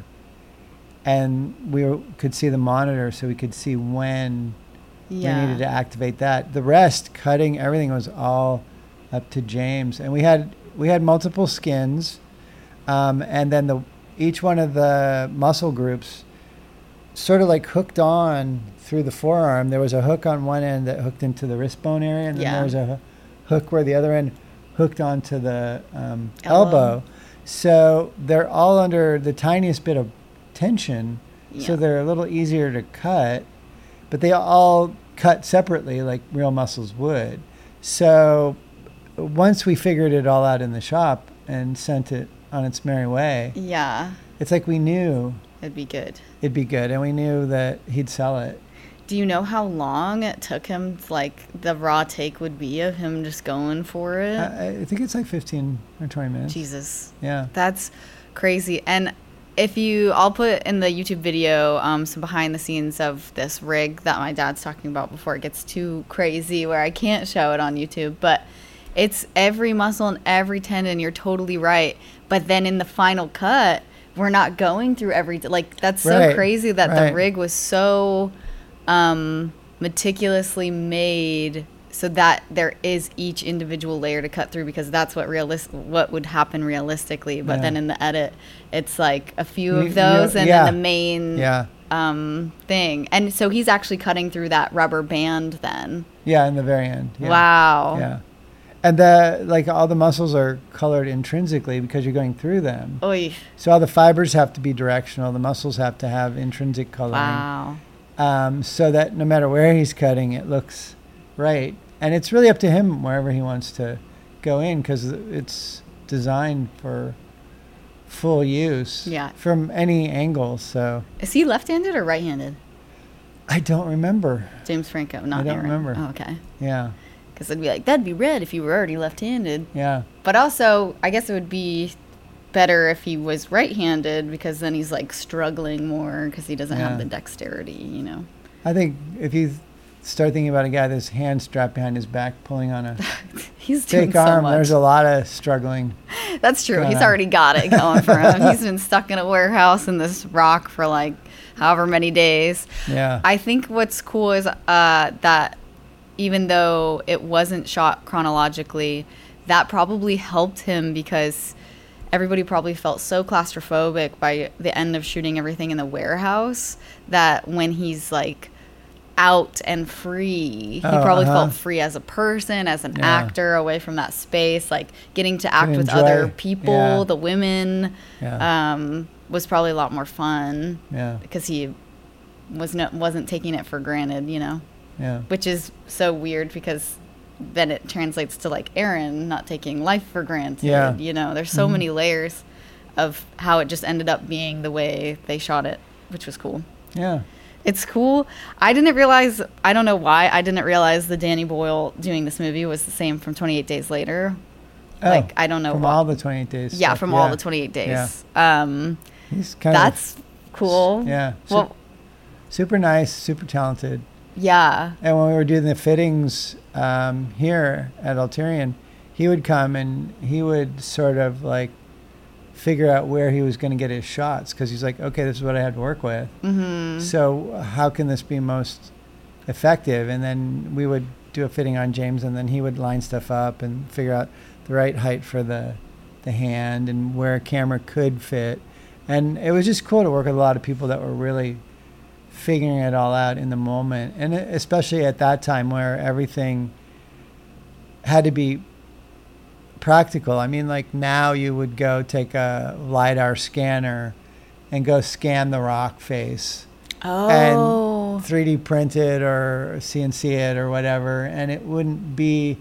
And could see the monitor, so we could see when we needed to activate that. The rest, cutting, everything was all up to James. And we had multiple skins, and then each one of the muscle groups sort of like hooked on through the forearm. There was a hook on one end that hooked into the wrist bone area, and then there was a hook where the other end hooked onto the elbow. So they're all under the tiniest bit of tension, so they're a little easier to cut, but they all cut separately like real muscles would. So once we figured it all out in the shop and sent it on its merry way, it's like we knew it'd be good, and we knew that he'd sell it. Do you know how long it took him, like the raw take would be of him just going for it? I think it's like 15 or 20 minutes. Jesus. Yeah. That's crazy. And I'll put in the YouTube video some behind the scenes of this rig that my dad's talking about before it gets too crazy where I can't show it on YouTube, but it's every muscle and every tendon. You're totally right. But then in the final cut, we're not going through like that's so crazy that the rig was so meticulously made so that there is each individual layer to cut through, because that's what would happen realistically. But then in the edit, it's like a few of those and then the main thing. And so he's actually cutting through that rubber band then. Yeah, in the very end. Yeah. Wow. Yeah. And all the muscles are colored intrinsically because you're going through them. Oy. So all the fibers have to be directional. The muscles have to have intrinsic coloring. Wow. So that no matter where he's cutting, it looks right. And it's really up to him wherever he wants to go in, because it's designed for full use from any angle. So is he left-handed or right-handed? I don't remember. James Franco, not I don't Aaron. remember. Oh, okay. Yeah. Because I'd be like, that'd be red if you were already left-handed. Yeah. But also, I guess it would be better if he was right-handed, because then he's like struggling more because he doesn't have the dexterity, you know. I think if you start thinking about a guy that's hand strapped behind his back pulling on a he's doing fake arm, so much. There's a lot of struggling. That's true. He's already got it going for him. He's been stuck in a warehouse in this rock for like however many days. Yeah. I think what's cool is that even though it wasn't shot chronologically, that probably helped him, because everybody probably felt so claustrophobic by the end of shooting everything in the warehouse that when he's like out and free, he probably felt free as a person, as an actor, away from that space, like getting to act with other people, the women, was probably a lot more fun, because he wasn't taking it for granted, you know, which is so weird because then it translates to like Aaron not taking life for granted, you know. There's so many layers of how it just ended up being the way they shot it, which was cool. It's cool. I didn't realize, I don't know why, I didn't realize the Danny Boyle doing this movie was the same from 28 Days Later. Like, I don't know from why. all the 28 days. Yeah, from all the 28 days. He's kind that's cool. Yeah. Well, super nice, super talented. Yeah. And when we were doing the fittings here at Alterian, he would come and he would sort of like figure out where he was going to get his shots, because he's like, okay, this is what I have to work with. So how can this be most effective? And then we would do a fitting on James, and then he would line stuff up and figure out the right height for the hand and where a camera could fit. And it was just cool to work with a lot of people that were really figuring it all out in the moment, and especially at that time where everything had to be practical. I mean, like now you would go take a LiDAR scanner and go scan the rock face and 3D print it or CNC it or whatever, and it wouldn't be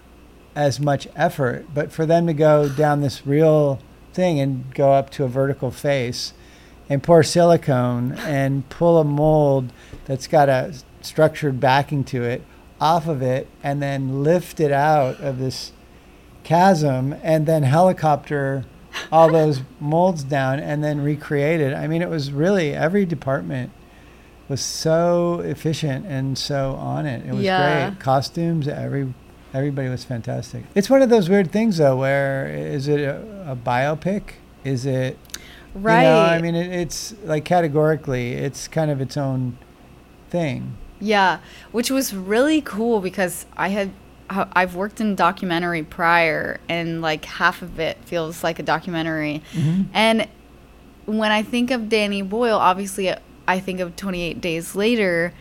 as much effort. But for them to go down this real thing and go up to a vertical face and pour silicone and pull a mold that's got a structured backing to it off of it, and then lift it out of this chasm, and then helicopter all those molds down and then recreate it. I mean, it was really, every department was so efficient and so on it. It was great. Costumes, everybody was fantastic. It's one of those weird things though, where is it a biopic? Is it, right? You know, I mean, it's like categorically, it's kind of its own thing. Yeah, which was really cool because I've worked in documentary prior, and like half of it feels like a documentary. And when I think of Danny Boyle, obviously I think of 28 Days Later,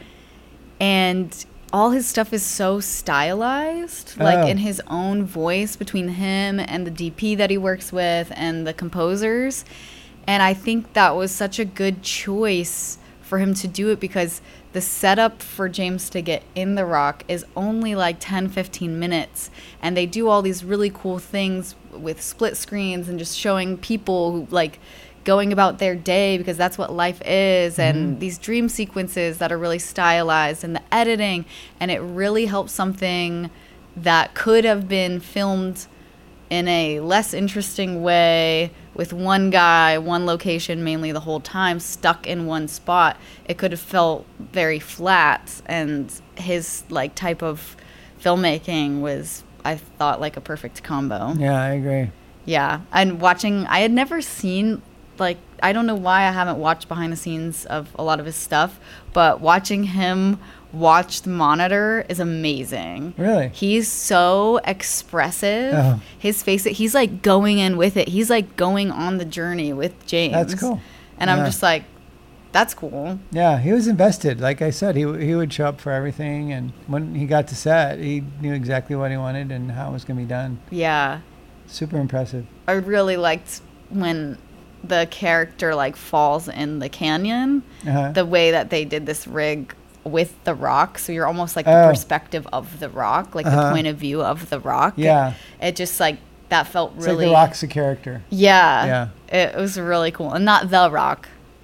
and all his stuff is so stylized, like in his own voice, between him and the DP that he works with and the composers. And I think that was such a good choice for him to do it, because the setup for James to get in the rock is only like 10-15 minutes, and they do all these really cool things with split screens and just showing people who like going about their day, because that's what life is, and these dream sequences that are really stylized, and the editing, and it really helps something that could have been filmed in a less interesting way with one guy, one location mainly the whole time, stuck in one spot. It could have felt very flat, and his like type of filmmaking was, I thought, like a perfect combo. Yeah, I agree. Yeah, and I had never seen, like, I don't know why I haven't watched behind the scenes of a lot of his stuff, but watching him watch the monitor is amazing. Really? He's so expressive. His face, he's like going in with it. He's like going on the journey with James. That's cool. And I'm just like, that's cool. Yeah, he was invested. Like I said, he would show up for everything, and when he got to set, he knew exactly what he wanted and how it was going to be done. Yeah. Super impressive. I really liked when the character like falls in the canyon, the way that they did this rig with the rock, so you're almost like the perspective of the rock, like the point of view of the rock. Yeah, it just like that felt it's really like the rock's a character. Yeah, it was really cool, and not the rock.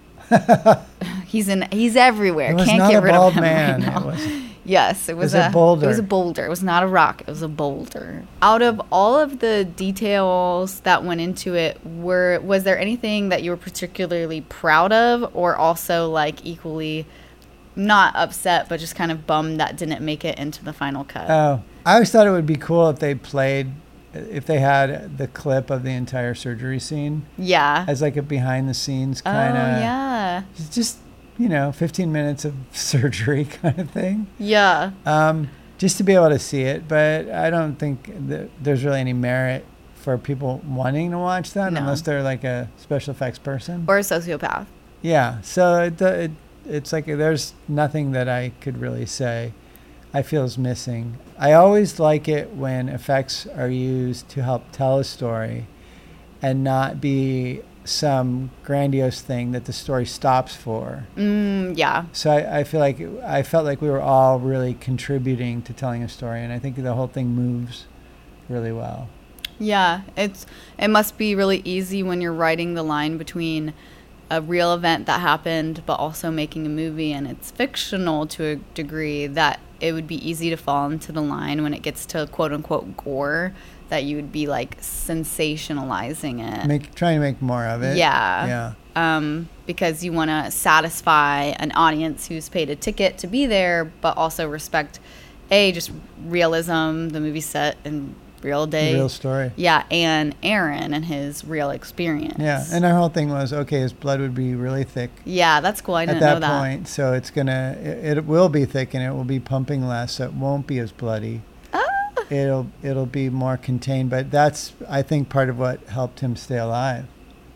he's everywhere. It was Can't not get a rid bald of him man. right now. Yes, it was a boulder. It was a boulder. It was not a rock. It was a boulder. Out of all of the details that went into it, was there anything that you were particularly proud of, or also like equally not upset, but just kind of bummed that didn't make it into the final cut? Oh, I always thought it would be cool if they had the clip of the entire surgery scene. Yeah. As like a behind the scenes kind of. Oh, yeah. Just, 15 minutes of surgery kind of thing. Yeah. Just to be able to see it, but I don't think that there's really any merit for people wanting to watch that No. unless they're like a special effects person. Or a sociopath. Yeah, so it's like there's nothing that I could really say I feel is missing. I always like it when effects are used to help tell a story and not be some grandiose thing that the story stops for. Yeah. So I felt like we were all really contributing to telling a story, and I think the whole thing moves really well. Yeah, it must be really easy when you're writing the line between a real event that happened but also making a movie and it's fictional to a degree, that it would be easy to fall into the line when it gets to quote unquote gore, that you would be like sensationalizing it. Trying to make more of it. Yeah. Because you want to satisfy an audience who's paid a ticket to be there, but also respect just realism, the movie set in real day, real story. Yeah, and Aaron and his real experience. Yeah, and our whole thing was, okay, his blood would be really thick. Yeah, that's cool. I didn't know that. At that point, so it will be thick and it will be pumping less, so it won't be as bloody. It'll be more contained, but that's, I think, part of what helped him stay alive.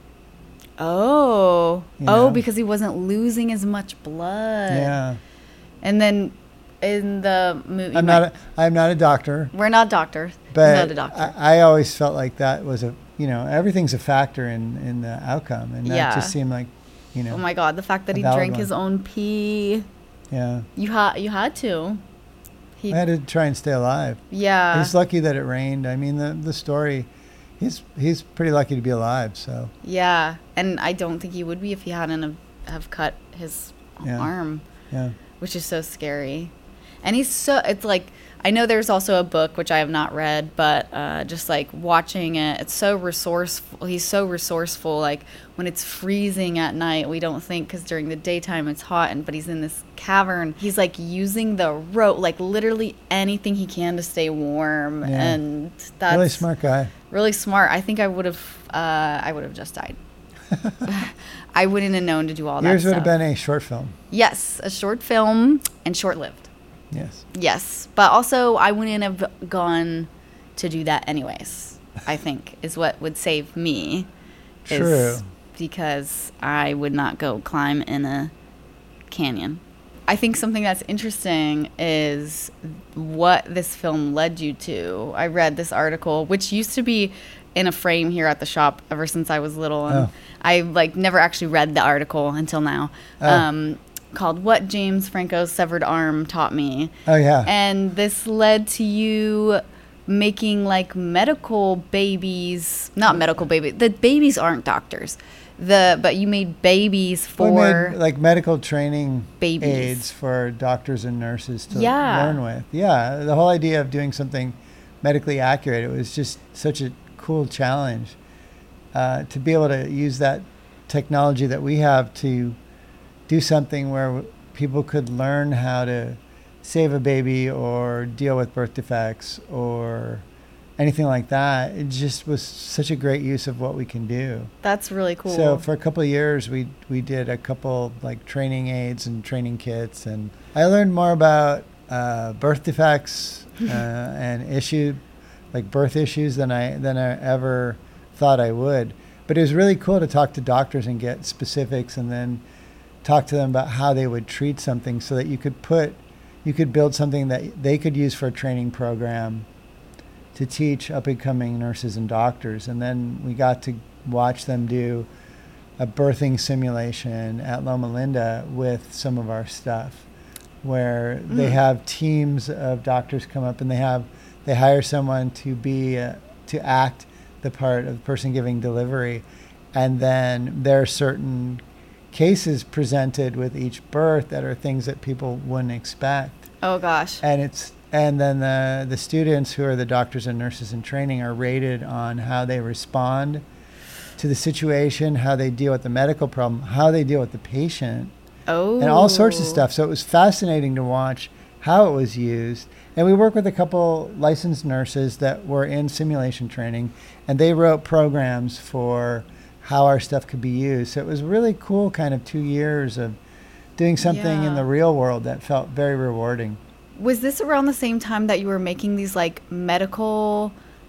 Because he wasn't losing as much blood. Yeah. And then in the movie, I'm not a doctor. We're not doctors. But not a doctor. I always felt like that was everything's a factor in the outcome, and that just seemed like, Oh my God, the fact that he drank his own pee. Yeah. You had to. I had to try and stay alive. Yeah. He's lucky that it rained. I mean, the story, he's pretty lucky to be alive. So. Yeah, and I don't think he would be if he hadn't have cut his arm. Yeah. Which is so scary. And it's like, I know there's also a book, which I have not read, but just like watching it, it's so resourceful. He's so resourceful. Like when it's freezing at night, we don't think, because during the daytime it's hot, but he's in this cavern. He's like using the rope, like literally anything he can to stay warm. Yeah. And that's really smart guy. Really smart. I think I would have just died. I wouldn't have known to do all that Yours stuff. would have been a short film. Yes, a short film, and short-lived. Yes, but also I wouldn't have gone to do that anyways, I think, is what would save me. True. Because I would not go climb in a canyon. I think something that's interesting is what this film led you to. I read this article, which used to be in a frame here at the shop ever since I was little, and I never actually read the article until now. Called What James Franco's Severed Arm Taught Me. Oh, yeah. And this led to you making medical babies, not medical babies. The babies aren't doctors. But you made babies for... We made medical training babies. Aids for doctors and nurses to learn with. Yeah, the whole idea of doing something medically accurate, it was just such a cool challenge to be able to use that technology that we have to do something where people could learn how to save a baby or deal with birth defects or anything like that. It just was such a great use of what we can do. That's really cool. So for a couple of years, we did a couple training aids and training kits, and I learned more about birth defects and birth issues than I ever thought I would. But it was really cool to talk to doctors and get specifics, and then talk to them about how they would treat something, so that you could build something that they could use for a training program to teach up-and-coming nurses and doctors. And then we got to watch them do a birthing simulation at Loma Linda with some of our stuff, where they have teams of doctors come up, and they hire someone to act the part of the person giving delivery, and then there are certain cases presented with each birth that are things that people wouldn't expect. Oh gosh. And then the students who are the doctors and nurses in training are rated on how they respond to the situation, how they deal with the medical problem, how they deal with the patient, and all sorts of stuff. So it was fascinating to watch how it was used. And we worked with a couple licensed nurses that were in simulation training, and they wrote programs for how our stuff could be used. So it was really cool, kind of 2 years of doing something in the real world that felt very rewarding. Was this around the same time that you were making these medical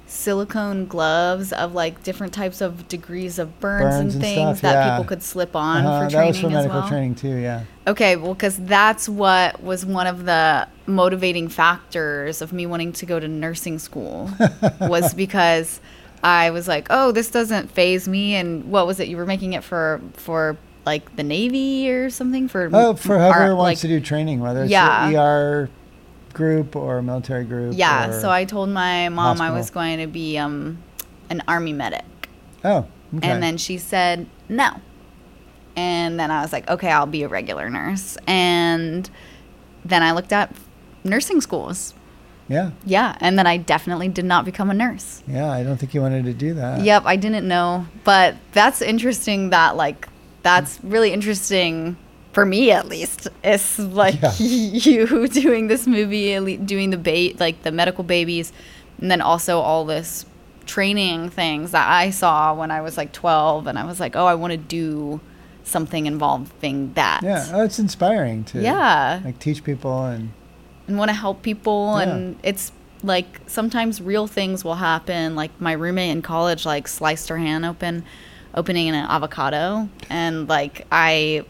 silicone gloves of like different types of degrees of burns and things stuff, that people could slip on for training that was for medical as well. training too, yeah. Okay, well, because that's what was one of the motivating factors of me wanting to go to nursing school was because I was like, oh, this doesn't faze me. And what was it? You were making it for like the Navy or something? For whoever wants to do training, whether it's an ER group or a military group. Yeah, so I told my mom hospital. I was going to be an Army medic. Oh, okay. And then she said no. And then I was like, okay, I'll be a regular nurse. And then I looked at nursing schools. Yeah. Yeah, and then I definitely did not become a nurse. Yeah, I don't think you wanted to do that. Yep, I didn't know. But that's interesting that, like, that's really interesting for me, at least. It's like you doing this movie, doing the medical babies, and then also all this training things that I saw when I was like 12, and I was like, oh, I want to do something involving that. Yeah, it's inspiring to like teach people and want to help people. And it's like sometimes real things will happen. Like my roommate in college like sliced her hand opening an avocado, and like I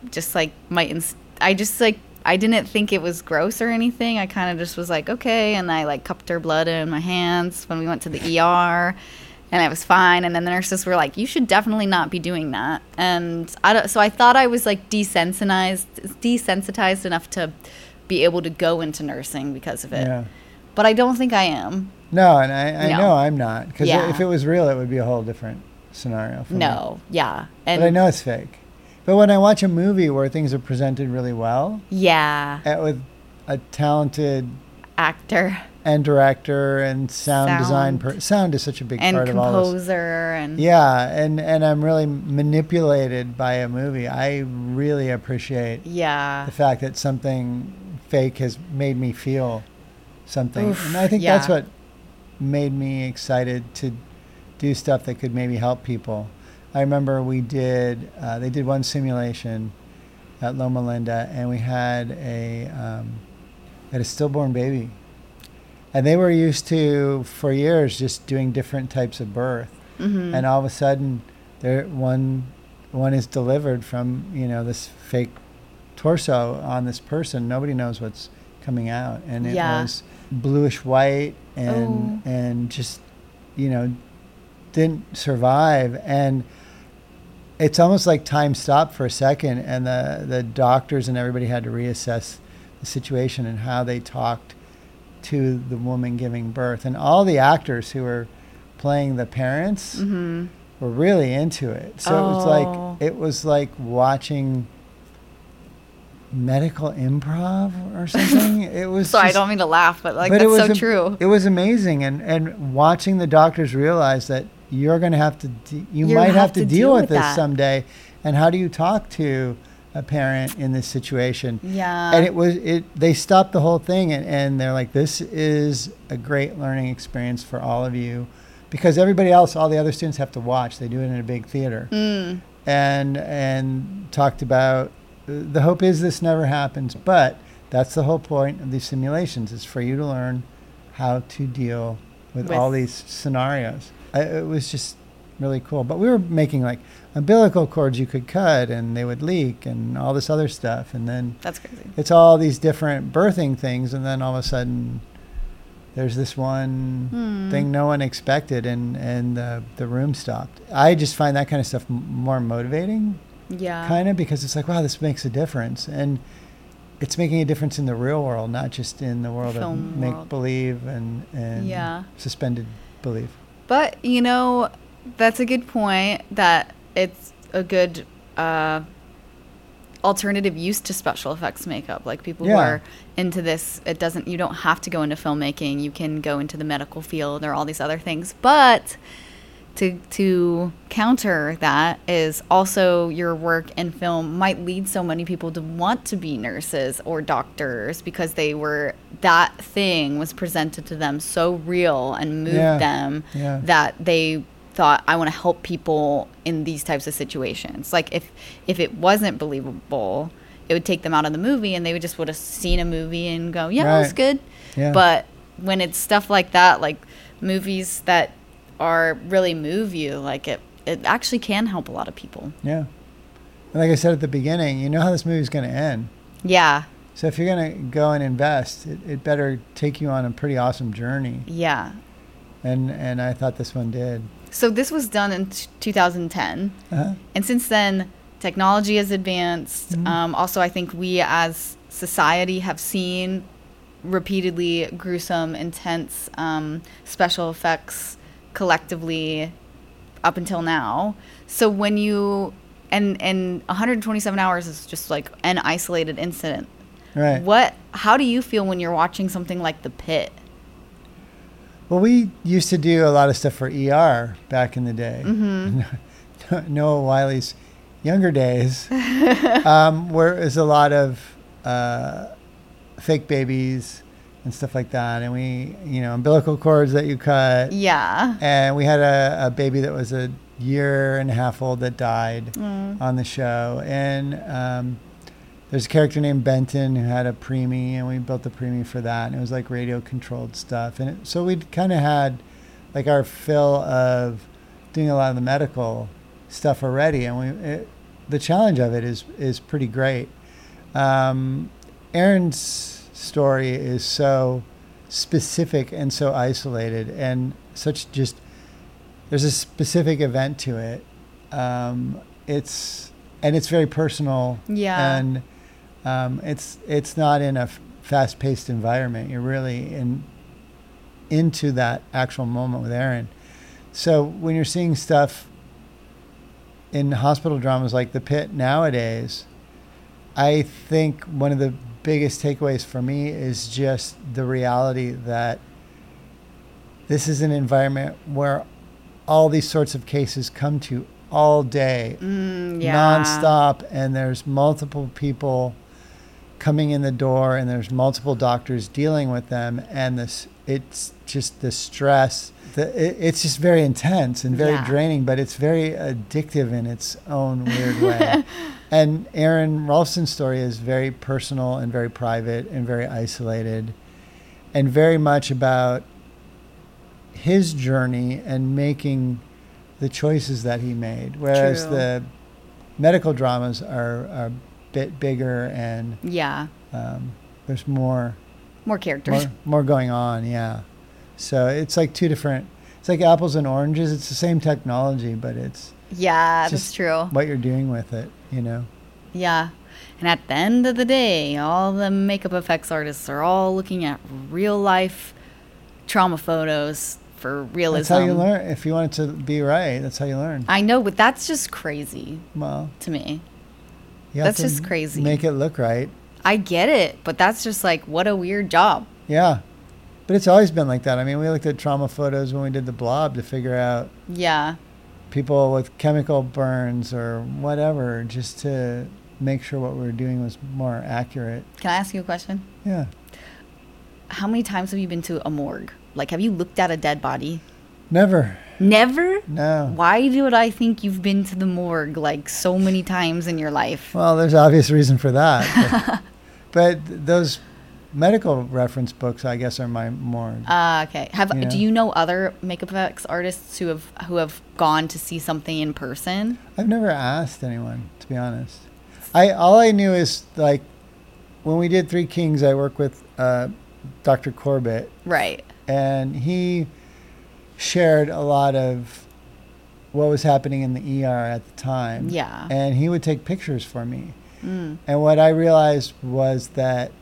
didn't think it was gross or anything. I kind of just was like, okay, and I like cupped her blood in my hands when we went to the ER, and it was fine. And then the nurses were like, you should definitely not be doing that. And so I thought I was like desensitized enough to be able to go into nursing because of it. Yeah. But I don't think I am. No, and I know I'm not, because if it was real, it would be a whole different scenario for me. Yeah. But I know it's fake. But when I watch a movie where things are presented really well, with a talented actor and director and sound design, sound is such a big part of all this. And composer and and I'm really manipulated by a movie. I really appreciate the fact that something fake has made me feel something. Oof, and I think that's what made me excited to do stuff that could maybe help people. I remember they did one simulation at Loma Linda, and we had a stillborn baby. And they were used to, for years, just doing different types of birth. Mm-hmm. And all of a sudden, one is delivered from, this fake torso on this person. Nobody knows what's coming out. And it was bluish white and just, didn't survive. And it's almost like time stopped for a second, and the doctors and everybody had to reassess the situation and how they talked to the woman giving birth. And all the actors who were playing the parents were really into it. So it was like watching medical improv or something. It was I don't mean to laugh, but that's so true. It was amazing. And watching the doctors realize that you're going to have to you might have to deal with this someday, and how do you talk to a parent in this situation? And they stopped the whole thing, and they're like, this is a great learning experience for all of you, because everybody else, all the other students have to watch. They do it in a big theater. And talked about the hope is this never happens, but that's the whole point of these simulations, is for you to learn how to deal with all these scenarios. It was just really cool. But we were making like umbilical cords you could cut and they would leak and all this other stuff. And then that's crazy. It's all these different birthing things. And then all of a sudden there's this one thing no one expected, and the room stopped. I just find that kind of stuff more motivating. Yeah. Kind of, because it's like, wow, this makes a difference. And it's making a difference in the real world, not just in the world of make-believe and suspended belief. But, that's a good point, that it's a good alternative use to special effects makeup. Like, people who are into this, you don't have to go into filmmaking. You can go into the medical field or all these other things. But to counter that is also your work in film might lead so many people to want to be nurses or doctors, because that thing was presented to them so real and moved them that they thought, I want to help people in these types of situations. Like if it wasn't believable, it would take them out of the movie, and they would have seen a movie and go, that's good. But when it's stuff like that, like movies that or really move you, like it actually can help a lot of people. Yeah. And like I said at the beginning, you know how this movie's going to end. Yeah. So if you're going to go and invest, it better take you on a pretty awesome journey. Yeah. And I thought this one did. So this was done in 2010. Uh-huh. And since then, technology has advanced. Mm-hmm. Also, I think we as society have seen repeatedly gruesome, intense special effects collectively up until now. So when you... And 127 hours is just like an isolated incident. Right. How do you feel when you're watching something like The Pit? Well, we used to do a lot of stuff for ER back in the day. Mm-hmm. Noah Wiley's younger days, where there's a lot of fake babies and stuff like that. And we, umbilical cords that you cut. Yeah. And we had a baby that was a year and a half old that died on the show. And there's a character named Benton who had a preemie, and we built the preemie for that. And it was like radio controlled stuff. And so we'd kind of had like our fill of doing a lot of the medical stuff already. And the challenge of it is pretty great. Aaron's story is so specific and so isolated, and there's a specific event to it. It's very personal. Yeah. And it's not in a fast-paced environment. You're really into that actual moment with Aaron. So when you're seeing stuff in hospital dramas like The Pit nowadays, I think one of the biggest takeaways for me is just the reality that this is an environment where all these sorts of cases come to all day, nonstop, and there's multiple people coming in the door, and there's multiple doctors dealing with them, and it's just the stress. It's just very intense and very draining, but it's very addictive in its own weird way. And Aaron Ralston's story is very personal and very private and very isolated, and very much about his journey and making the choices that he made. Whereas the medical dramas are a bit bigger, and there's more characters, more going on. Yeah. So it's like it's like apples and oranges. It's the same technology, but it's that's true. What you're doing with it, Yeah. And at the end of the day, all the makeup effects artists are all looking at real life trauma photos for realism. That's how you learn. If you want it to be right, that's how you learn. I know, but that's just crazy. Well, to me, that's just crazy. Make it look right. I get it, but that's just like, what a weird job. Yeah. But it's always been like that. I mean, we looked at trauma photos when we did The Blob to figure out people with chemical burns or whatever, just to make sure what we were doing was more accurate. Can I ask you a question? Yeah. How many times have you been to a morgue? Like, have you looked at a dead body? Never. Never? No. Why would I think you've been to the morgue like so many times in your life? Well, there's obvious reason for that. But those medical reference books, I guess, are my morgue. Okay. Do you know other makeup effects artists who have gone to see something in person? I've never asked anyone, to be honest. All I knew is, like, when we did Three Kings, I worked with Dr. Corbett. Right. And he shared a lot of what was happening in the ER at the time. Yeah. And he would take pictures for me. And what I realized was that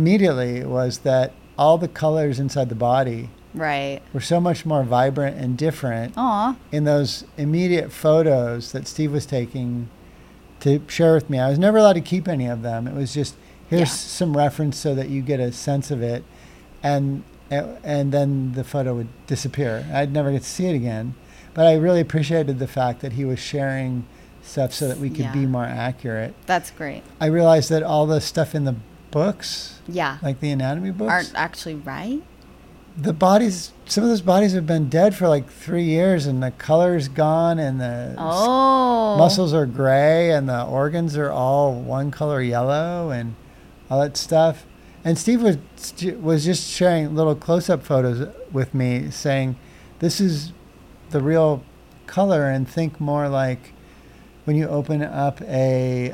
all the colors inside the body were so much more vibrant and different in those immediate photos that Steve was taking to share with me. I was never allowed to keep any of them. It was just, here's some reference so that you get a sense of it. And then the photo would disappear. I'd never get to see it again. But I really appreciated the fact that he was sharing stuff so that we could be more accurate. That's great. I realized that all the stuff in the books, like the anatomy books, aren't actually right. The bodies, some of those bodies have been dead for like 3 years, and the color's gone, and the muscles are gray, and the organs are all one color yellow, and all that stuff. And Steve was just sharing little close-up photos with me, saying, "This is the real color and think more like when you open up a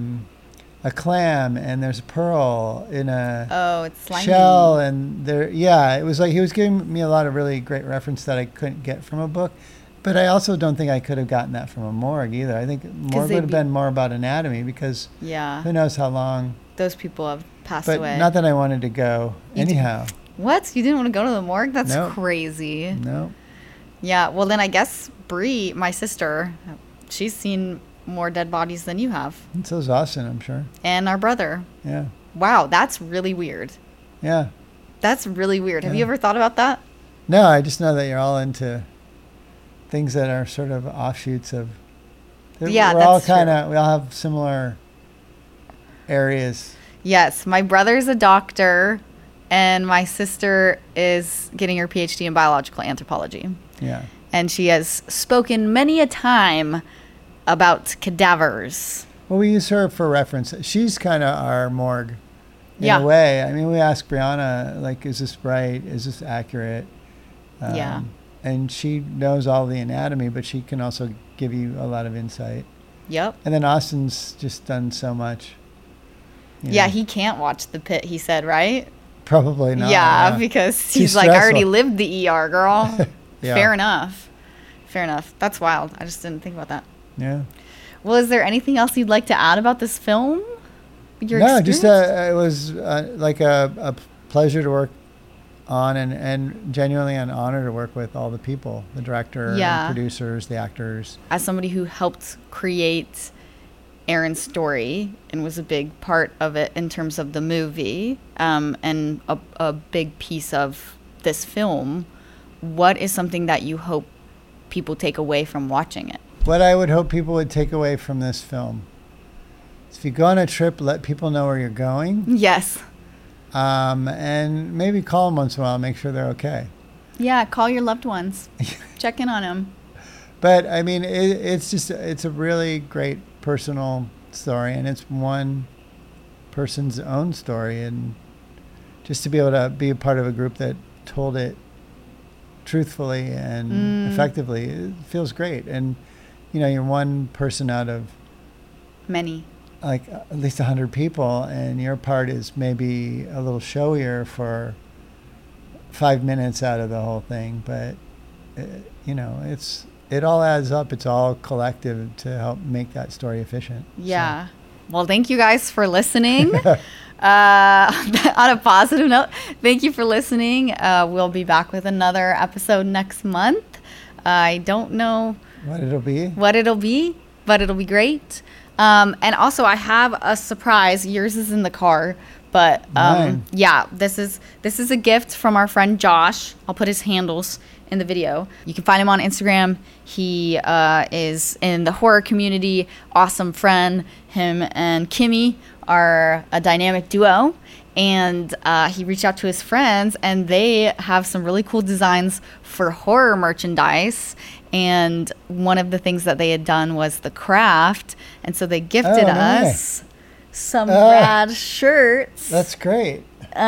clam and there's a pearl in a it's slimy. shell, and it was like he was giving me a lot of really great reference that I couldn't get from a book. But I also don't think I could have gotten that from a morgue either. I think morgue would have been more about anatomy, because who knows how long those people have passed but away. Not that I wanted to go anyhow. What? You didn't want to go to the morgue? That's Nope. crazy. No. Yeah, well then I guess Bree, my sister, she's seen more dead bodies than you have. And so's Austin, I'm sure. And our brother. Yeah. Wow, that's really weird. Yeah. That's really weird. Have Yeah. you ever thought about that? No, I just know that you're all into things that are sort of offshoots of. Yeah, we're all that's true. we all have similar areas. Yes, my brother's a doctor, and my sister is getting her PhD in biological anthropology. Yeah. And she has spoken many a time about cadavers. Well, we use her for reference. She's kind of our morgue in Yeah. a way. I mean, we ask Brianna, like, is this right? Is this accurate? Yeah. And she knows all the anatomy, but she can also give you a lot of insight. Yep. And then Austin's just done so much. you Yeah, know. he can't watch the pit, he said, right? Probably not. Yeah, because he's like, I already stressful. lived the ER, girl. Yeah. Fair enough. Fair enough. That's wild. I just didn't think about that. Yeah. Well, is there anything else you'd like to add about this film? Your No, just experience? it was like a pleasure to work on, and genuinely an honor to work with all the people, the director, Yeah. and producers, the actors. As somebody who helped create Aaron's story and was a big part of it in terms of the movie, and a big piece of this film, what is something that you hope people take away from watching it? What I would hope people would take away from this film is, if you go on a trip, let people know where you're going, Yes. and maybe call them once in a while, make sure they're okay. Yeah, call your loved ones. Check in on them. But I mean, it's a really great personal story, and it's one person's own story, and just to be able to be a part of a group that told it truthfully and effectively, it feels great. And you know, you're one person out of Many. like at least 100 people, and your part is maybe a little showier for 5 minutes out of the whole thing, but you know, it all adds up. It's all collective to help make that story efficient. Yeah. Well, thank you guys for listening. On a positive note, thank you for listening. We'll be back with another episode next month. I don't know What it'll be. what it'll be, but it'll be great. And also, I have a surprise. Yours is in the car, but Mine. yeah, this is a gift from our friend Josh. I'll put his handles in the video. You can find him on Instagram. He is in the horror community. Awesome friend. Him and Kimmy are a dynamic duo. And he reached out to his friends, and they have some really cool designs for horror merchandise. And one of the things that they had done was the craft. And so they gifted Oh, nice. us some rad shirts. That's great.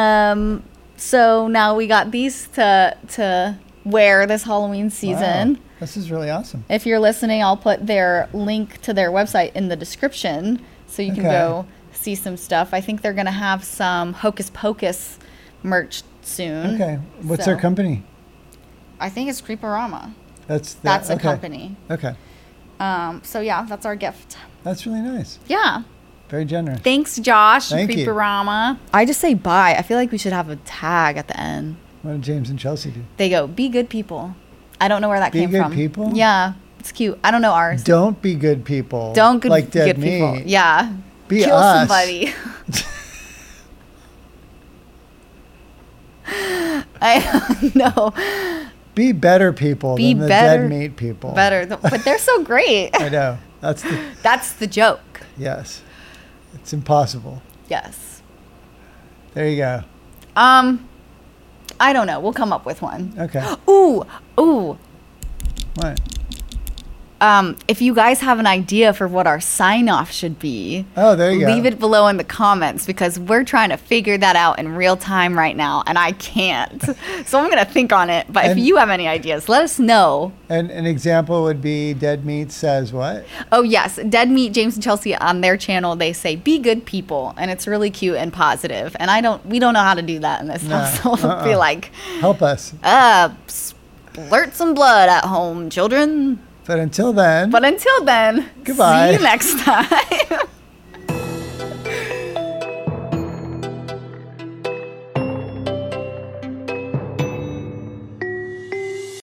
So now we got these to wear this Halloween season. Wow. This is really awesome. If you're listening, I'll put their link to their website in the description so you can Okay. go see some stuff. I think they're going to have some Hocus Pocus merch soon. Okay. What's So- their company? I think it's Creeporama. That's That's a okay. company. Okay. So yeah, that's our gift. That's really nice. Yeah. Very generous. Thanks, Josh. and Thank you. Creeporama. I just say bye. I feel like we should have a tag at the end. What did James and Chelsea do? They go, be good people. I don't know where that Be came good from. people? Yeah, it's cute. I don't know ours. Don't be good people. Don't good, like dead good people. meat. Yeah. Be Kill us. somebody. I don't know. Be better people Be than the better- dead meat people. Better. But they're so great. I know. That's the joke. Yes. It's impossible. Yes. There you go. I don't know. We'll come up with one. Okay. Ooh. What? if you guys have an idea for what our sign-off should be, Oh, there you go. leave it below in the comments, because we're trying to figure that out in real time right now, and I can't. So I'm going to think on it. But if And- you have any ideas, let us know. And an example would be Dead Meat says what? Oh, yes. Dead Meat, James and Chelsea, on their channel, they say, be good people. And it's really cute and positive. And we don't know how to do that in this No. household. Be like, Help us. splurt some blood at home, children. But until then, But until then, Goodbye. see you next time.